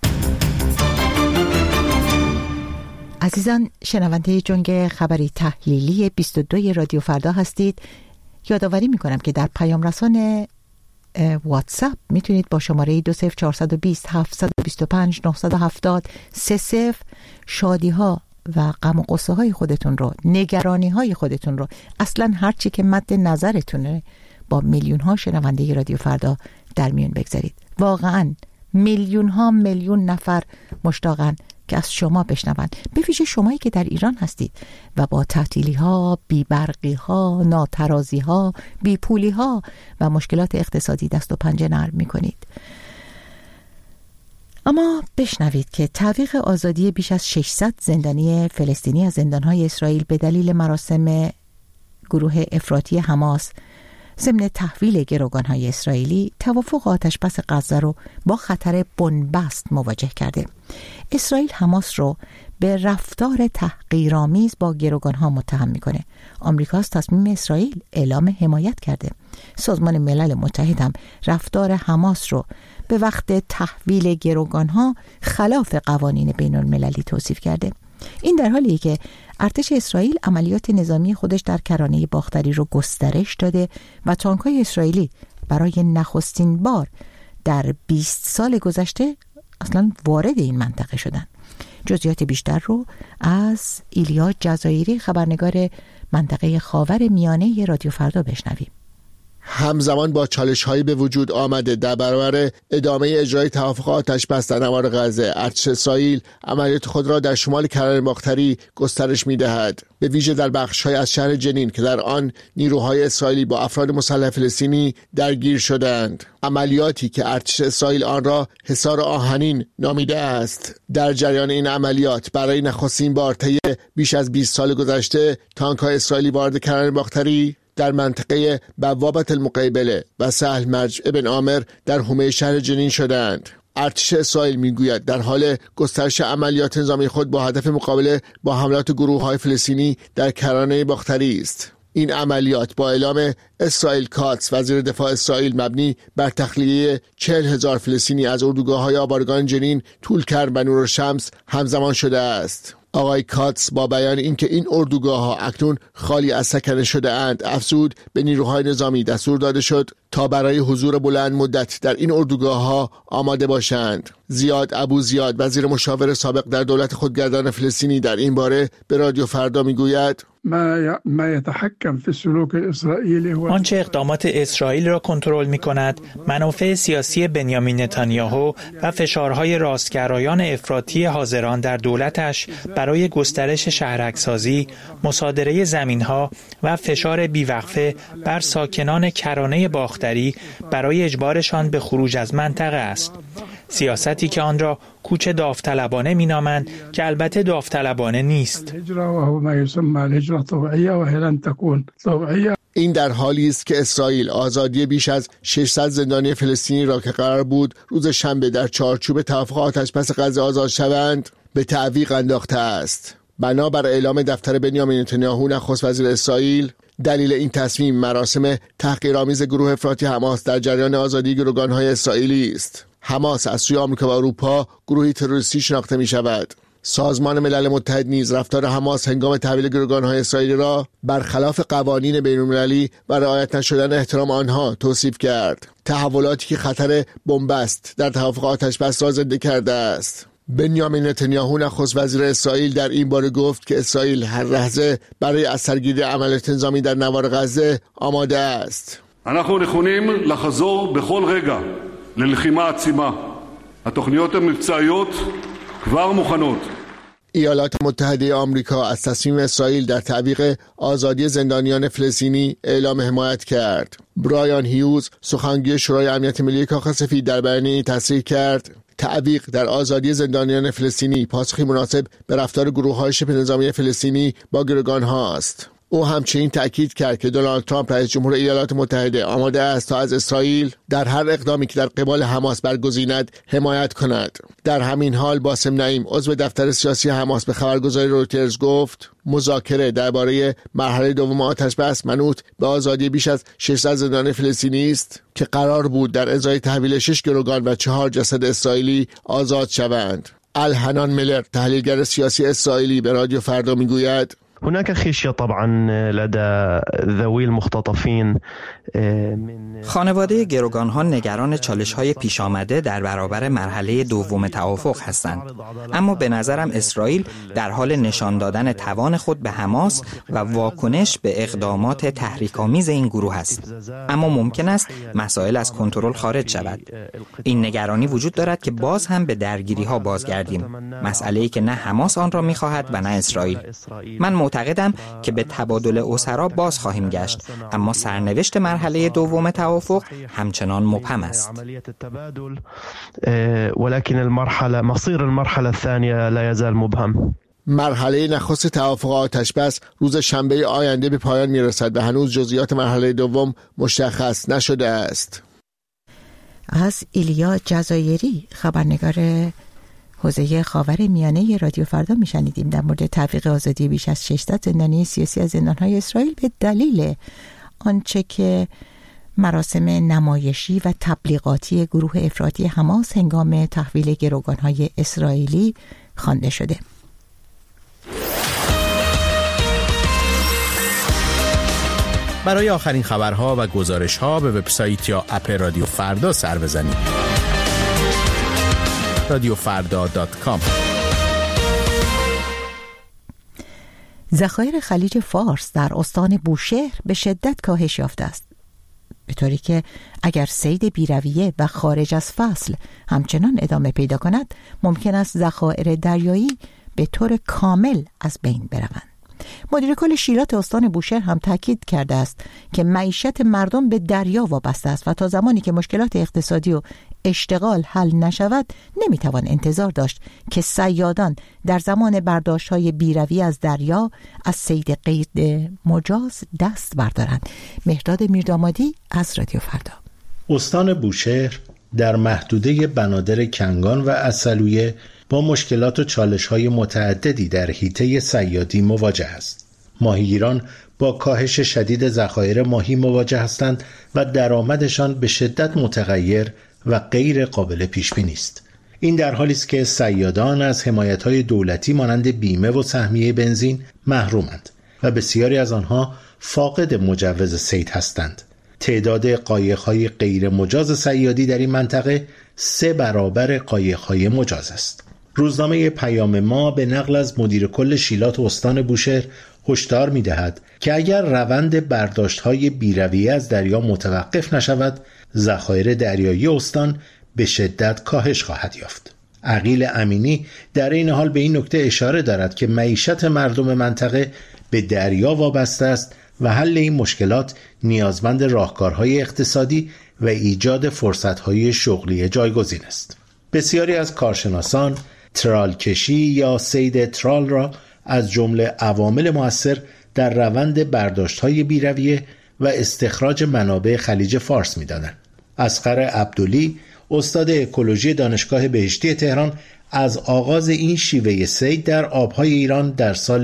عزیزان شنونده جنگ خبری تحلیلی 22 رادیو فردا هستید. یادآوری میکنم که در پیام رسان واتساپ میتونید با شماره 20420 725 970 30 شادی ها و غم و غصه های خودتون رو، نگرانی های خودتون رو، اصلا هر چی که مد نظرتونه با میلیون ها شنونده رادیو فردا در میون بگذارید. واقعا میلیون نفر مشتاقن که از شما بشنوند، به ویژه شمایی که در ایران هستید و با تعطیلی ها، بی برقی ها، ناترازی ها، بی پولی ها و مشکلات اقتصادی دست و پنجه نرم می کنید. اما بشنوید که تعویق آزادی بیش از 600 زندانی فلسطینی از زندانهای اسرائیل به دلیل مراسم گروه افراطی حماس ضمن تحویل گروگانهای اسرائیلی توافق آتشبس غزه رو با خطر بنبست مواجه کرده. اسرائیل حماس رو به رفتار تحقیرآمیز با گروگانها متهم میکنه. آمریکا از تصمیم اسرائیل اعلام حمایت کرده. سازمان ملل متحد هم رفتار حماس رو به وقت تحویل گروگانها خلاف قوانین بین المللی توصیف کرده. این در حالیه که ارتش اسرائیل عملیات نظامی خودش در کرانه باختری رو گسترش داده و تانک‌های اسرائیلی برای نخستین بار در 20 سال گذشته اصلا وارد این منطقه شدن. جزئیات بیشتر رو از ایلیا جزایری خبرنگار منطقه خاورمیانه رادیو فردا بشنویم. همزمان با چالش‌هایی به وجود آمده در برابر ادامه اجرای توافق آتش‌بس در نوار غزه، ارتش اسرائیل عملیات خود را در شمال کرانه باختری گسترش می‌دهد، به ویژه در بخش‌های از شهر جنین که در آن نیروهای اسرائیلی با افراد مسلح فلسطینی درگیر شدند. عملیاتی که ارتش اسرائیل آن را حصار آهنین نامیده است. در جریان این عملیات برای نخستین بار طی بیش از 20 سال گذشته تانک‌های اسرائیلی وارد کرانه باختری در منطقه بوابة المقیبله و سهل مرج ابن عامر در حومه شهر جنین شدند. ارتش اسرائیل میگوید در حال گسترش عملیات نظامی خود با هدف مقابله با حملات گروه‌های فلسطینی در کرانه باختری است. این عملیات با اعلام اسرائیل کاتس وزیر دفاع اسرائیل مبنی بر تخلیه 40,000 فلسطینی از اردوگاه‌های آبادگان جنین، طولکرم و نورالشمس همزمان شده است. آقای کاتس با بیان اینکه این اردوگاه‌ها اکنون خالی از سکنه شده اند افزود به نیروهای نظامی دستور داده شد تا برای حضور بلند مدت در این اردوگاه‌ها آماده باشند. زیاد ابو زیاد وزیر مشاور سابق در دولت خودگردان فلسطینی در این باره به رادیو فردا میگوید ما يتحكم في السلوك الإسرائيلي هو آنچه اقدامات اسرائیل را کنترل می‌کند منافع سیاسی بنیامین نتانیاهو و فشارهای راستگرایان افراطی حاضران در دولتش برای گسترش شهرک‌سازی، مصادره زمین‌ها و فشار بیوقفه بر ساکنان کرانه باختری برای اجبارشان به خروج از منطقه است. سیاستی که آن را کوچ داوطلبانه مینامند که البته داوطلبانه نیست. این در حالی است که اسرائیل آزادی بیش از 600 زندانی فلسطینی را که قرار بود روز شنبه در چارچوب توافق آتشبس غزه آزاد شوند به تعویق انداخته است. بنابر اعلام دفتر بنیامین نتانیاهو نخست وزیر اسرائیل، دلیل این تصمیم مراسم تحقیرآمیز گروه افراطی حماس در جریان آزادی گروگان‌های اسرائیلی است. حماس از سوی آمریکا و اروپا گروهی تروریستی شناخته می شود. سازمان ملل متحد نیز رفتار حماس هنگام تحویل گروگان‌های اسرائیلی را برخلاف قوانین بین‌المللی و رعایت نشدن احترام آنها توصیف کرد. تحولاتی که خطر بنبست در توافق آتشبس را زنده کرده است. بنیامین نتانیاهو نخست وزیر اسرائیل در این باره גופت که اسرائیل هر لحظه برای اثرگیری عملیات نظامی در نوار غزه آماده است. אנחנו נכונים לחזור בכל רגע ללחימה עצימה. התוכניות המבצעיות כבר מוכנות. ایالات متحده آمریکا از تصمیم اسرائیل در تعویق آزادی زندانیان فلسطینی اعلام حمایت کرد. برایان هیوز سخنگوی شورای امنیت ملی کاخ سفید در بیانیه‌ای تصریح کرد تعویق در آزادی زندانیان فلسطینی پاسخی مناسب به رفتار گروه‌های شبه نظامی فلسطینی با گروگان‌ها است. او همچنین تأکید کرد که دونالد ترامپ رئیس جمهور ایالات متحده آماده است تا از اسرائیل در هر اقدامی که در قبال حماس برگزیند حمایت کند. در همین حال باسم نعیم عضو دفتر سیاسی حماس به خبرگزاری رویترز گفت مذاکره درباره مرحله دوم آتش‌بس منوط به آزادی بیش از 600 زندانی فلسطینی است که قرار بود در ازای تحویل 6 گروگان و 4 جسد اسرائیلی آزاد شوند. الحنان ملر تحلیلگر سیاسی اسرائیلی به رادیو فردا میگوید هناك خشية طبعا لدى ذوي المختطفين. خانواده گروگان‌ها نگران چالش‌های پیش آمده در برابر مرحله دوم توافق هستند، اما به نظرم اسرائیل در حال نشان دادن توان خود به حماس و واکنش به اقدامات تحریک‌آمیز این گروه است. اما ممکن است مسائل از کنترل خارج شود. این نگرانی وجود دارد که باز هم به درگیری‌ها بازگردیم، مسئله‌ای که نه حماس آن را می‌خواهد و نه اسرائیل. من معتقدم که به تبادل اسرا باز خواهیم گشت، اما سرنوشت مرحله دوم توافق همچنان مبهم است. ولكن مصير المرحله الثانيه لا يزال مبهم. مرحله نخست توافق آتش‌بس روز شنبه آینده به پایان میرسد و هنوز جزئیات مرحله دوم مشخص نشده است. از ایلیا جزایری خبرنگار حوزه خاورمیانه رادیو فردا میشنیدیم در مورد تحقیق آزادی بیش از 600 زندانی سیاسی از زندان‌های اسرائیل به دلیل آنچه که مراسم نمایشی و تبلیغاتی گروه افراطی حماس هنگام تحویل گروگان‌های اسرائیلی خوانده شده. برای آخرین خبرها و گزارش‌ها به وبسایت یا اپ رادیو فردا سر بزنید. radiofarda.com. ذخایر خلیج فارس در استان بوشهر به شدت کاهش یافته است، به طوری که اگر صید بی‌رویه و خارج از فصل همچنان ادامه پیدا کند ممکن است ذخایر دریایی به طور کامل از بین بروند. مدیر کل شیلات استان بوشهر هم تاکید کرده است که معیشت مردم به دریا وابسته است و تا زمانی که مشکلات اقتصادی و اشتغال حل نشود نمیتوان انتظار داشت که صیادان در زمان برداشت‌های بی‌رویه از دریا از صید غیر مجاز دست بردارند. مهرداد میردامادی از رادیو فردا. استان بوشهر در محدوده بنادر کنگان و عسلویه با مشکلات و چالش‌های متعددی در حیطه صیادی مواجه است. ماهیگیران با کاهش شدید ذخایر ماهی مواجه هستند و درآمدشان به شدت متغیر و غیر قابل پیش بینی است. این در حالی است که صیادان از حمایت‌های دولتی مانند بیمه و سهمیه بنزین محرومند و بسیاری از آنها فاقد مجوز صید هستند. تعداد قایق‌های غیر مجاز صیادی در این منطقه 3 برابر قایق‌های مجاز است. روزنامه پیام ما به نقل از مدیر کل شیلات استان بوشهر هشدار می‌دهد که اگر روند برداشت‌های بی‌رویه از دریا متوقف نشود، ذخایر دریایی استان به شدت کاهش خواهد یافت. عقیل امینی در این حال به این نکته اشاره دارد که معیشت مردم منطقه به دریا وابسته است و حل این مشکلات نیازمند راهکارهای اقتصادی و ایجاد فرصت‌های شغلی جایگزین است. بسیاری از کارشناسان ترال کشی یا صید ترال را از جمله عوامل مؤثر در روند برداشت‌های بی‌رویه و استخراج منابع خلیج فارس می‌دانند. اصغر عبدلی استاد اکولوژی دانشگاه بهشتی تهران از آغاز این شیوه صید در آب‌های ایران در سال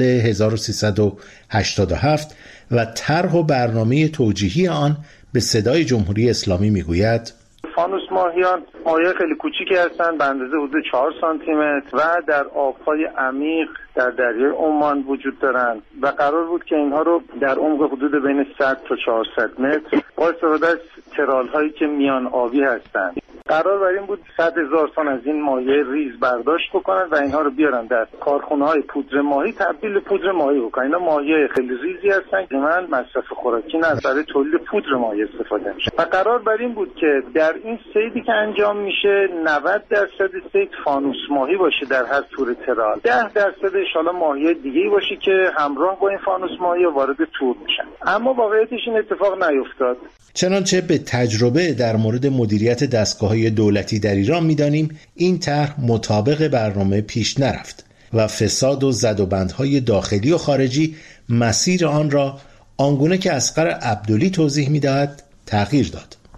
1387 و طرح و برنامه توجیهی آن به صدای جمهوری اسلامی میگوید: فانوس ماهیان ماهی خیلی کوچیکی هستند به اندازه حدود 4 سانتی متر و در آب‌های عمیق در دریای عمان وجود دارند و قرار بود که اینها رو در عمق حدود بین 100 تا 400 متر با استفاده از ترال‌هایی که میان آبی هستند قرار بر این بود 100,000 تن از این ماهی ریز برداشت بکنند و اینها رو بیارن در کارخانه‌های پودر ماهی تبدیل به پودر ماهی بکنن. اینا ماهی خیلی ریزی هستن که من مصرف خوراکی نه برای تولید پودر ماهی استفاده میشه و قرار بر این بود که در این صیدی که انجام میشه 90% صید فانوس ماهی باشه در هر تور ترال، 10% حالا ماهی دیگه‌ای باشه که همراه با این فانوس ماهی وارد تور میشن. اما واقعیتش این اتفاق نیفتاد. چنانچه به تجربه در مورد مدیریت دستگاه‌های دولتی در ایران می‌دانیم، این طرح مطابق برنامه پیش نرفت و فساد و زدوبندهای داخلی و خارجی مسیر آن را آنگونه که اصغر عبدلی توضیح می‌دهد تغییر داد.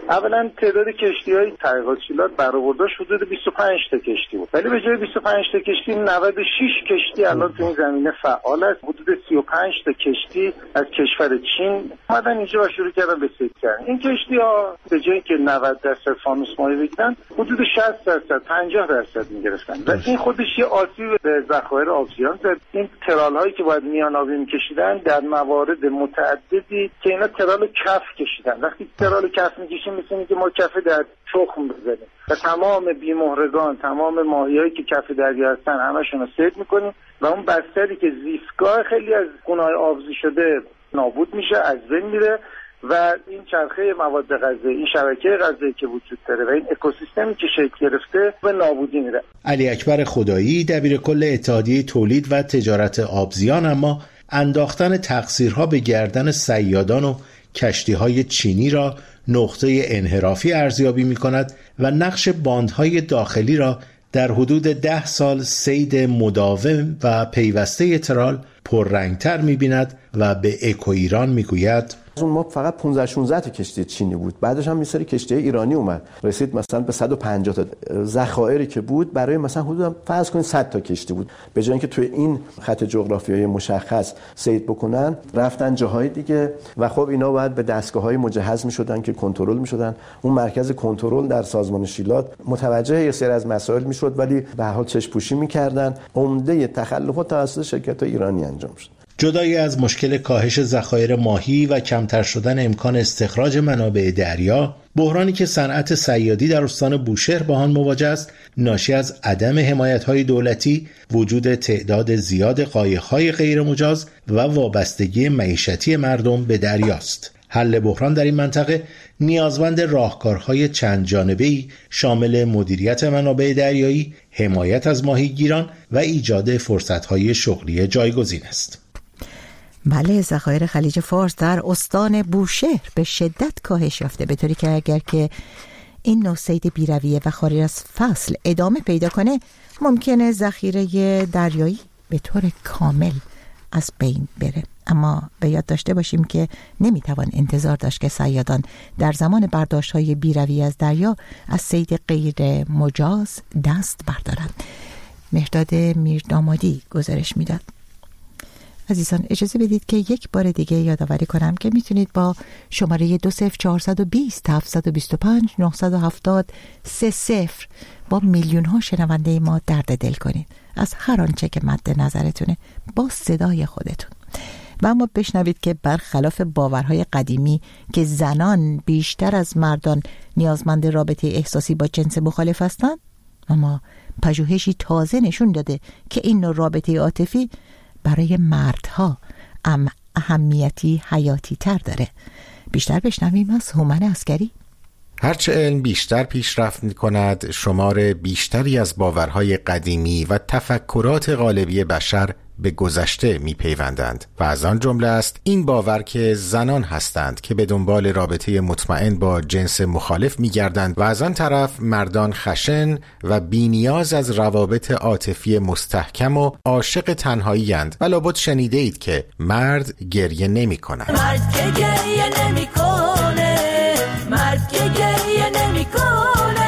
اولا تعداد کشتی‌های تحقیقات شیلات برآورداش حدود 25 تا کشتی بود، ولی به جای 25 تا کشتی 96 کشتی الان تو این زمینه فعال است. حدود 35 تا کشتی از کشور چین اومدن اینجا و شروع کردن به صید کردن. این کشتی‌ها به جای که 90% فانوس ماهی بگیرن حدود 60% 50% می‌گرفتن و این خودش یه آسیب به ذخایر آبزیان زد. این ترال‌هایی که باید میان آبی می‌کشیدن در موارد متعددی که اینا ترال کف کشیدن. وقتی ترال کف می‌کشیم مثل اینکه ما کف در تخم بزنیم و تمام بیمهرگان، تمام ماهیایی که کف دریا هستن همشون رو صید می‌کنیم و اون بستری که زیستگاه خیلی از گونه‌های آبزی شده نابود میشه، از بین میره و این چرخه مواد غذایی، این شبکه غذایی که وجود داره و این اکوسیستمی که شکل گرفته به نابودی میره. علی اکبر خدایی دبیرکل اتحادیه تولید و تجارت آبزیان اما انداختن تقصیرها به گردن صیادان و کشتی‌های چینی را نقطه انحرافی ارزیابی می‌کند و نقش باندهای داخلی را در حدود 10 سال صید مداوم و پیوسته ترال پررنگتر می‌بیند و به اکو ایران می‌گوید اون ما فقط 15-16 تا کشتی چینی بود، بعدش هم یه سری کشتی ایرانی اومد، رسید مثلا به 150 تا. ذخایری که بود برای مثلا حدود فرض کنید 100 تا کشتی بود. به جای اینکه توی این خط جغرافیایی مشخص صید بکنن رفتن جاهای دیگه و خب اینا باید به دستگاه‌های مجهز می‌شدن که کنترل می‌شدن. اون مرکز کنترل در سازمان شیلات متوجه یه سری از مسائل می‌شد ولی به هر حال چشم‌پوشی می‌کردن. عمده تخلفات توسط شرکت‌های ایرانی انجام شد. جدای از مشکل کاهش ذخایر ماهی و کمتر شدن امکان استخراج منابع دریا، بحرانی که صنعت صیادی در استان بوشهر با آن مواجه است، ناشی از عدم حمایت‌های دولتی، وجود تعداد زیاد قایق‌های غیرمجاز و وابستگی معیشتی مردم به دریاست. حل بحران در این منطقه نیازمند راهکارهای چند جانبه‌ای شامل مدیریت منابع دریایی، حمایت از ماهیگیران و ایجاد فرصت‌های شغلی جایگزین است. بله، ذخایر خلیج فارس در استان بوشهر به شدت کاهش یافته، به طوری که اگر که این نوع صید بی‌رویه و خارج از فصل ادامه پیدا کنه ممکنه ذخیره دریایی به طور کامل از بین بره. اما به یاد داشته باشیم که نمیتوان انتظار داشت که صیادان در زمان برداشت‌های بی‌رویه از دریا از صید غیر مجاز دست بردارند. مهرداد میردامادی گزارش میداد. عزیزان اجازه بدید که یک بار دیگه یادآوری کنم که میتونید با شماره 20420 725 970 30 با میلیون ها شنونده ما درد دل کنید از هر آنچه که مد نظرتونه با صدای خودتون. و اما بشنوید که برخلاف باورهای قدیمی که زنان بیشتر از مردان نیازمند رابطه احساسی با جنس مخالف هستند، اما پژوهشی تازه نشون داده که این نوع رابطه عاطفی برای مردها اهمیتی حیاتی تر داره. بیشتر بشنویم از هومن عسکری. هرچه علم بیشتر پیشرفت می‌کند، شمار بیشتری از باورهای قدیمی و تفکرات غالبی بشر به گذشته میپیوندند و از آن جمله است این باور که زنان هستند که به دنبال رابطه مطمئن با جنس مخالف میگردند و از آن طرف مردان خشن و بی‌نیاز از روابط عاطفی مستحکم و عاشق تنهایی اند. و لابد شنیده اید که مرد گریه نمی کند. مرد که گریه نمی کنه، مرد که گریه نمی کنه.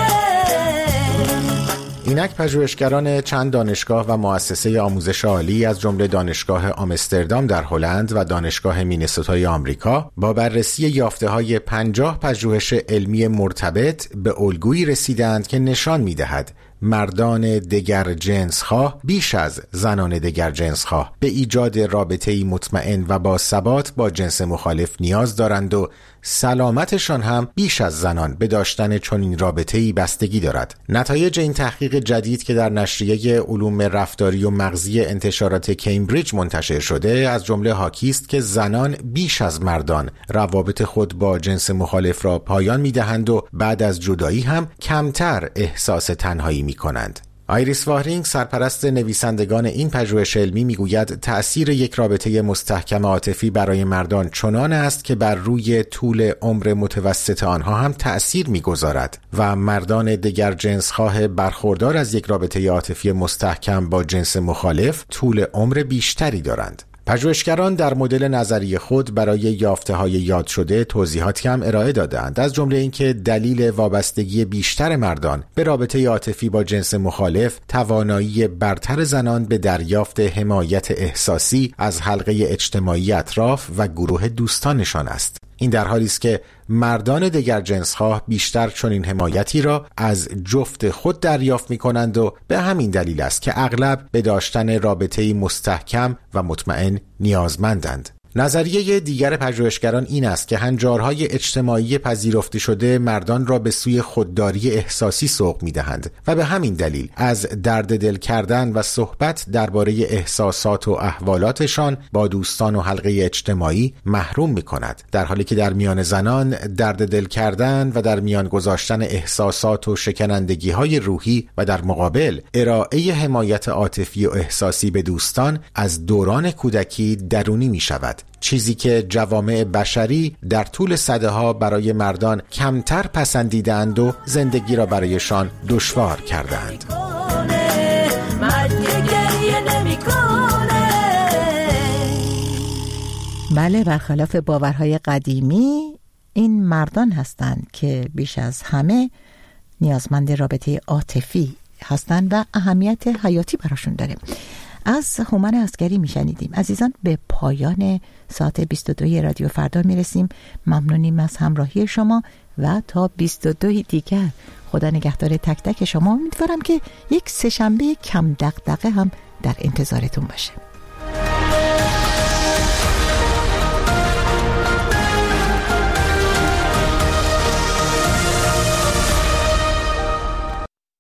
اینک پژوهشگران چند دانشگاه و مؤسسه آموزش عالی از جمله دانشگاه آمستردام در هلند و دانشگاه مینسوتای آمریکا با بررسی یافته‌های 50 پژوهش علمی مرتبط به الگویی رسیدند که نشان می‌دهد مردان دگر جنس‌خواه بیش از زنان دگر جنس‌خواه به ایجاد رابطه‌ای مطمئن و با ثبات با جنس مخالف نیاز دارند و سلامتشان هم بیش از زنان به داشتن چنین رابطه‌ای بستگی دارد. نتایج این تحقیق جدید که در نشریه علوم رفتاری و مغزی انتشارات کمبریج منتشر شده از جمله حاکی است که زنان بیش از مردان روابط خود با جنس مخالف را پایان می‌دهند و بعد از جدایی هم کمتر احساس تنهایی می‌کنند. آیریس واهرینگ سرپرست نویسندگان این پژوهش علمی میگوید تأثیر یک رابطه مستحکم عاطفی برای مردان چنان است که بر روی طول عمر متوسط آنها هم تأثیر میگذارد و مردان دگر جنسخواه برخوردار از یک رابطه عاطفی مستحکم با جنس مخالف طول عمر بیشتری دارند. پژوهشگران در مدل نظری خود برای یافته‌های یاد شده توضیحاتی هم ارائه دادند، از جمله اینکه دلیل وابستگی بیشتر مردان به رابطه عاطفی با جنس مخالف توانایی برتر زنان به دریافت حمایت احساسی از حلقه اجتماعی اطراف و گروه دوستانشان است. این در حالی است که مردان دیگر جنس‌خواه بیشتر چنین حمایتی را از جفت خود دریافت می‌کنند و به همین دلیل است که اغلب به داشتن رابطه‌ای مستحکم و مطمئن نیازمندند. نظریه دیگر پژوهشگران این است که هنجارهای اجتماعی پذیرفته شده مردان را به سوی خودداری احساسی سوق می‌دهند و به همین دلیل از درد دل کردن و صحبت درباره احساسات و احوالاتشان با دوستان و حلقه اجتماعی محروم می‌کند، در حالی که در میان زنان درد دل کردن و در میان گذاشتن احساسات و شکنندگی‌های روحی و در مقابل ارائه حمایت عاطفی و احساسی به دوستان از دوران کودکی درونی می‌شود، چیزی که جوامع بشری در طول سده‌ها برای مردان کمتر پسندیدند و زندگی را برایشان دشوار کردند. بله، برخلاف باورهای قدیمی این مردان هستند که بیش از همه نیازمند رابطه عاطفی هستند و اهمیت حیاتی براشون داره. از هومن عسگری میشنیدیم. عزیزان، به پایان ساعت 22 رادیو فردا میرسیم. ممنونیم از همراهی شما و تا 22 دیگر خدا نگهدار تک تک شما. امیدوارم که یک سه‌شنبه کم دغدغه هم در انتظارتون باشه.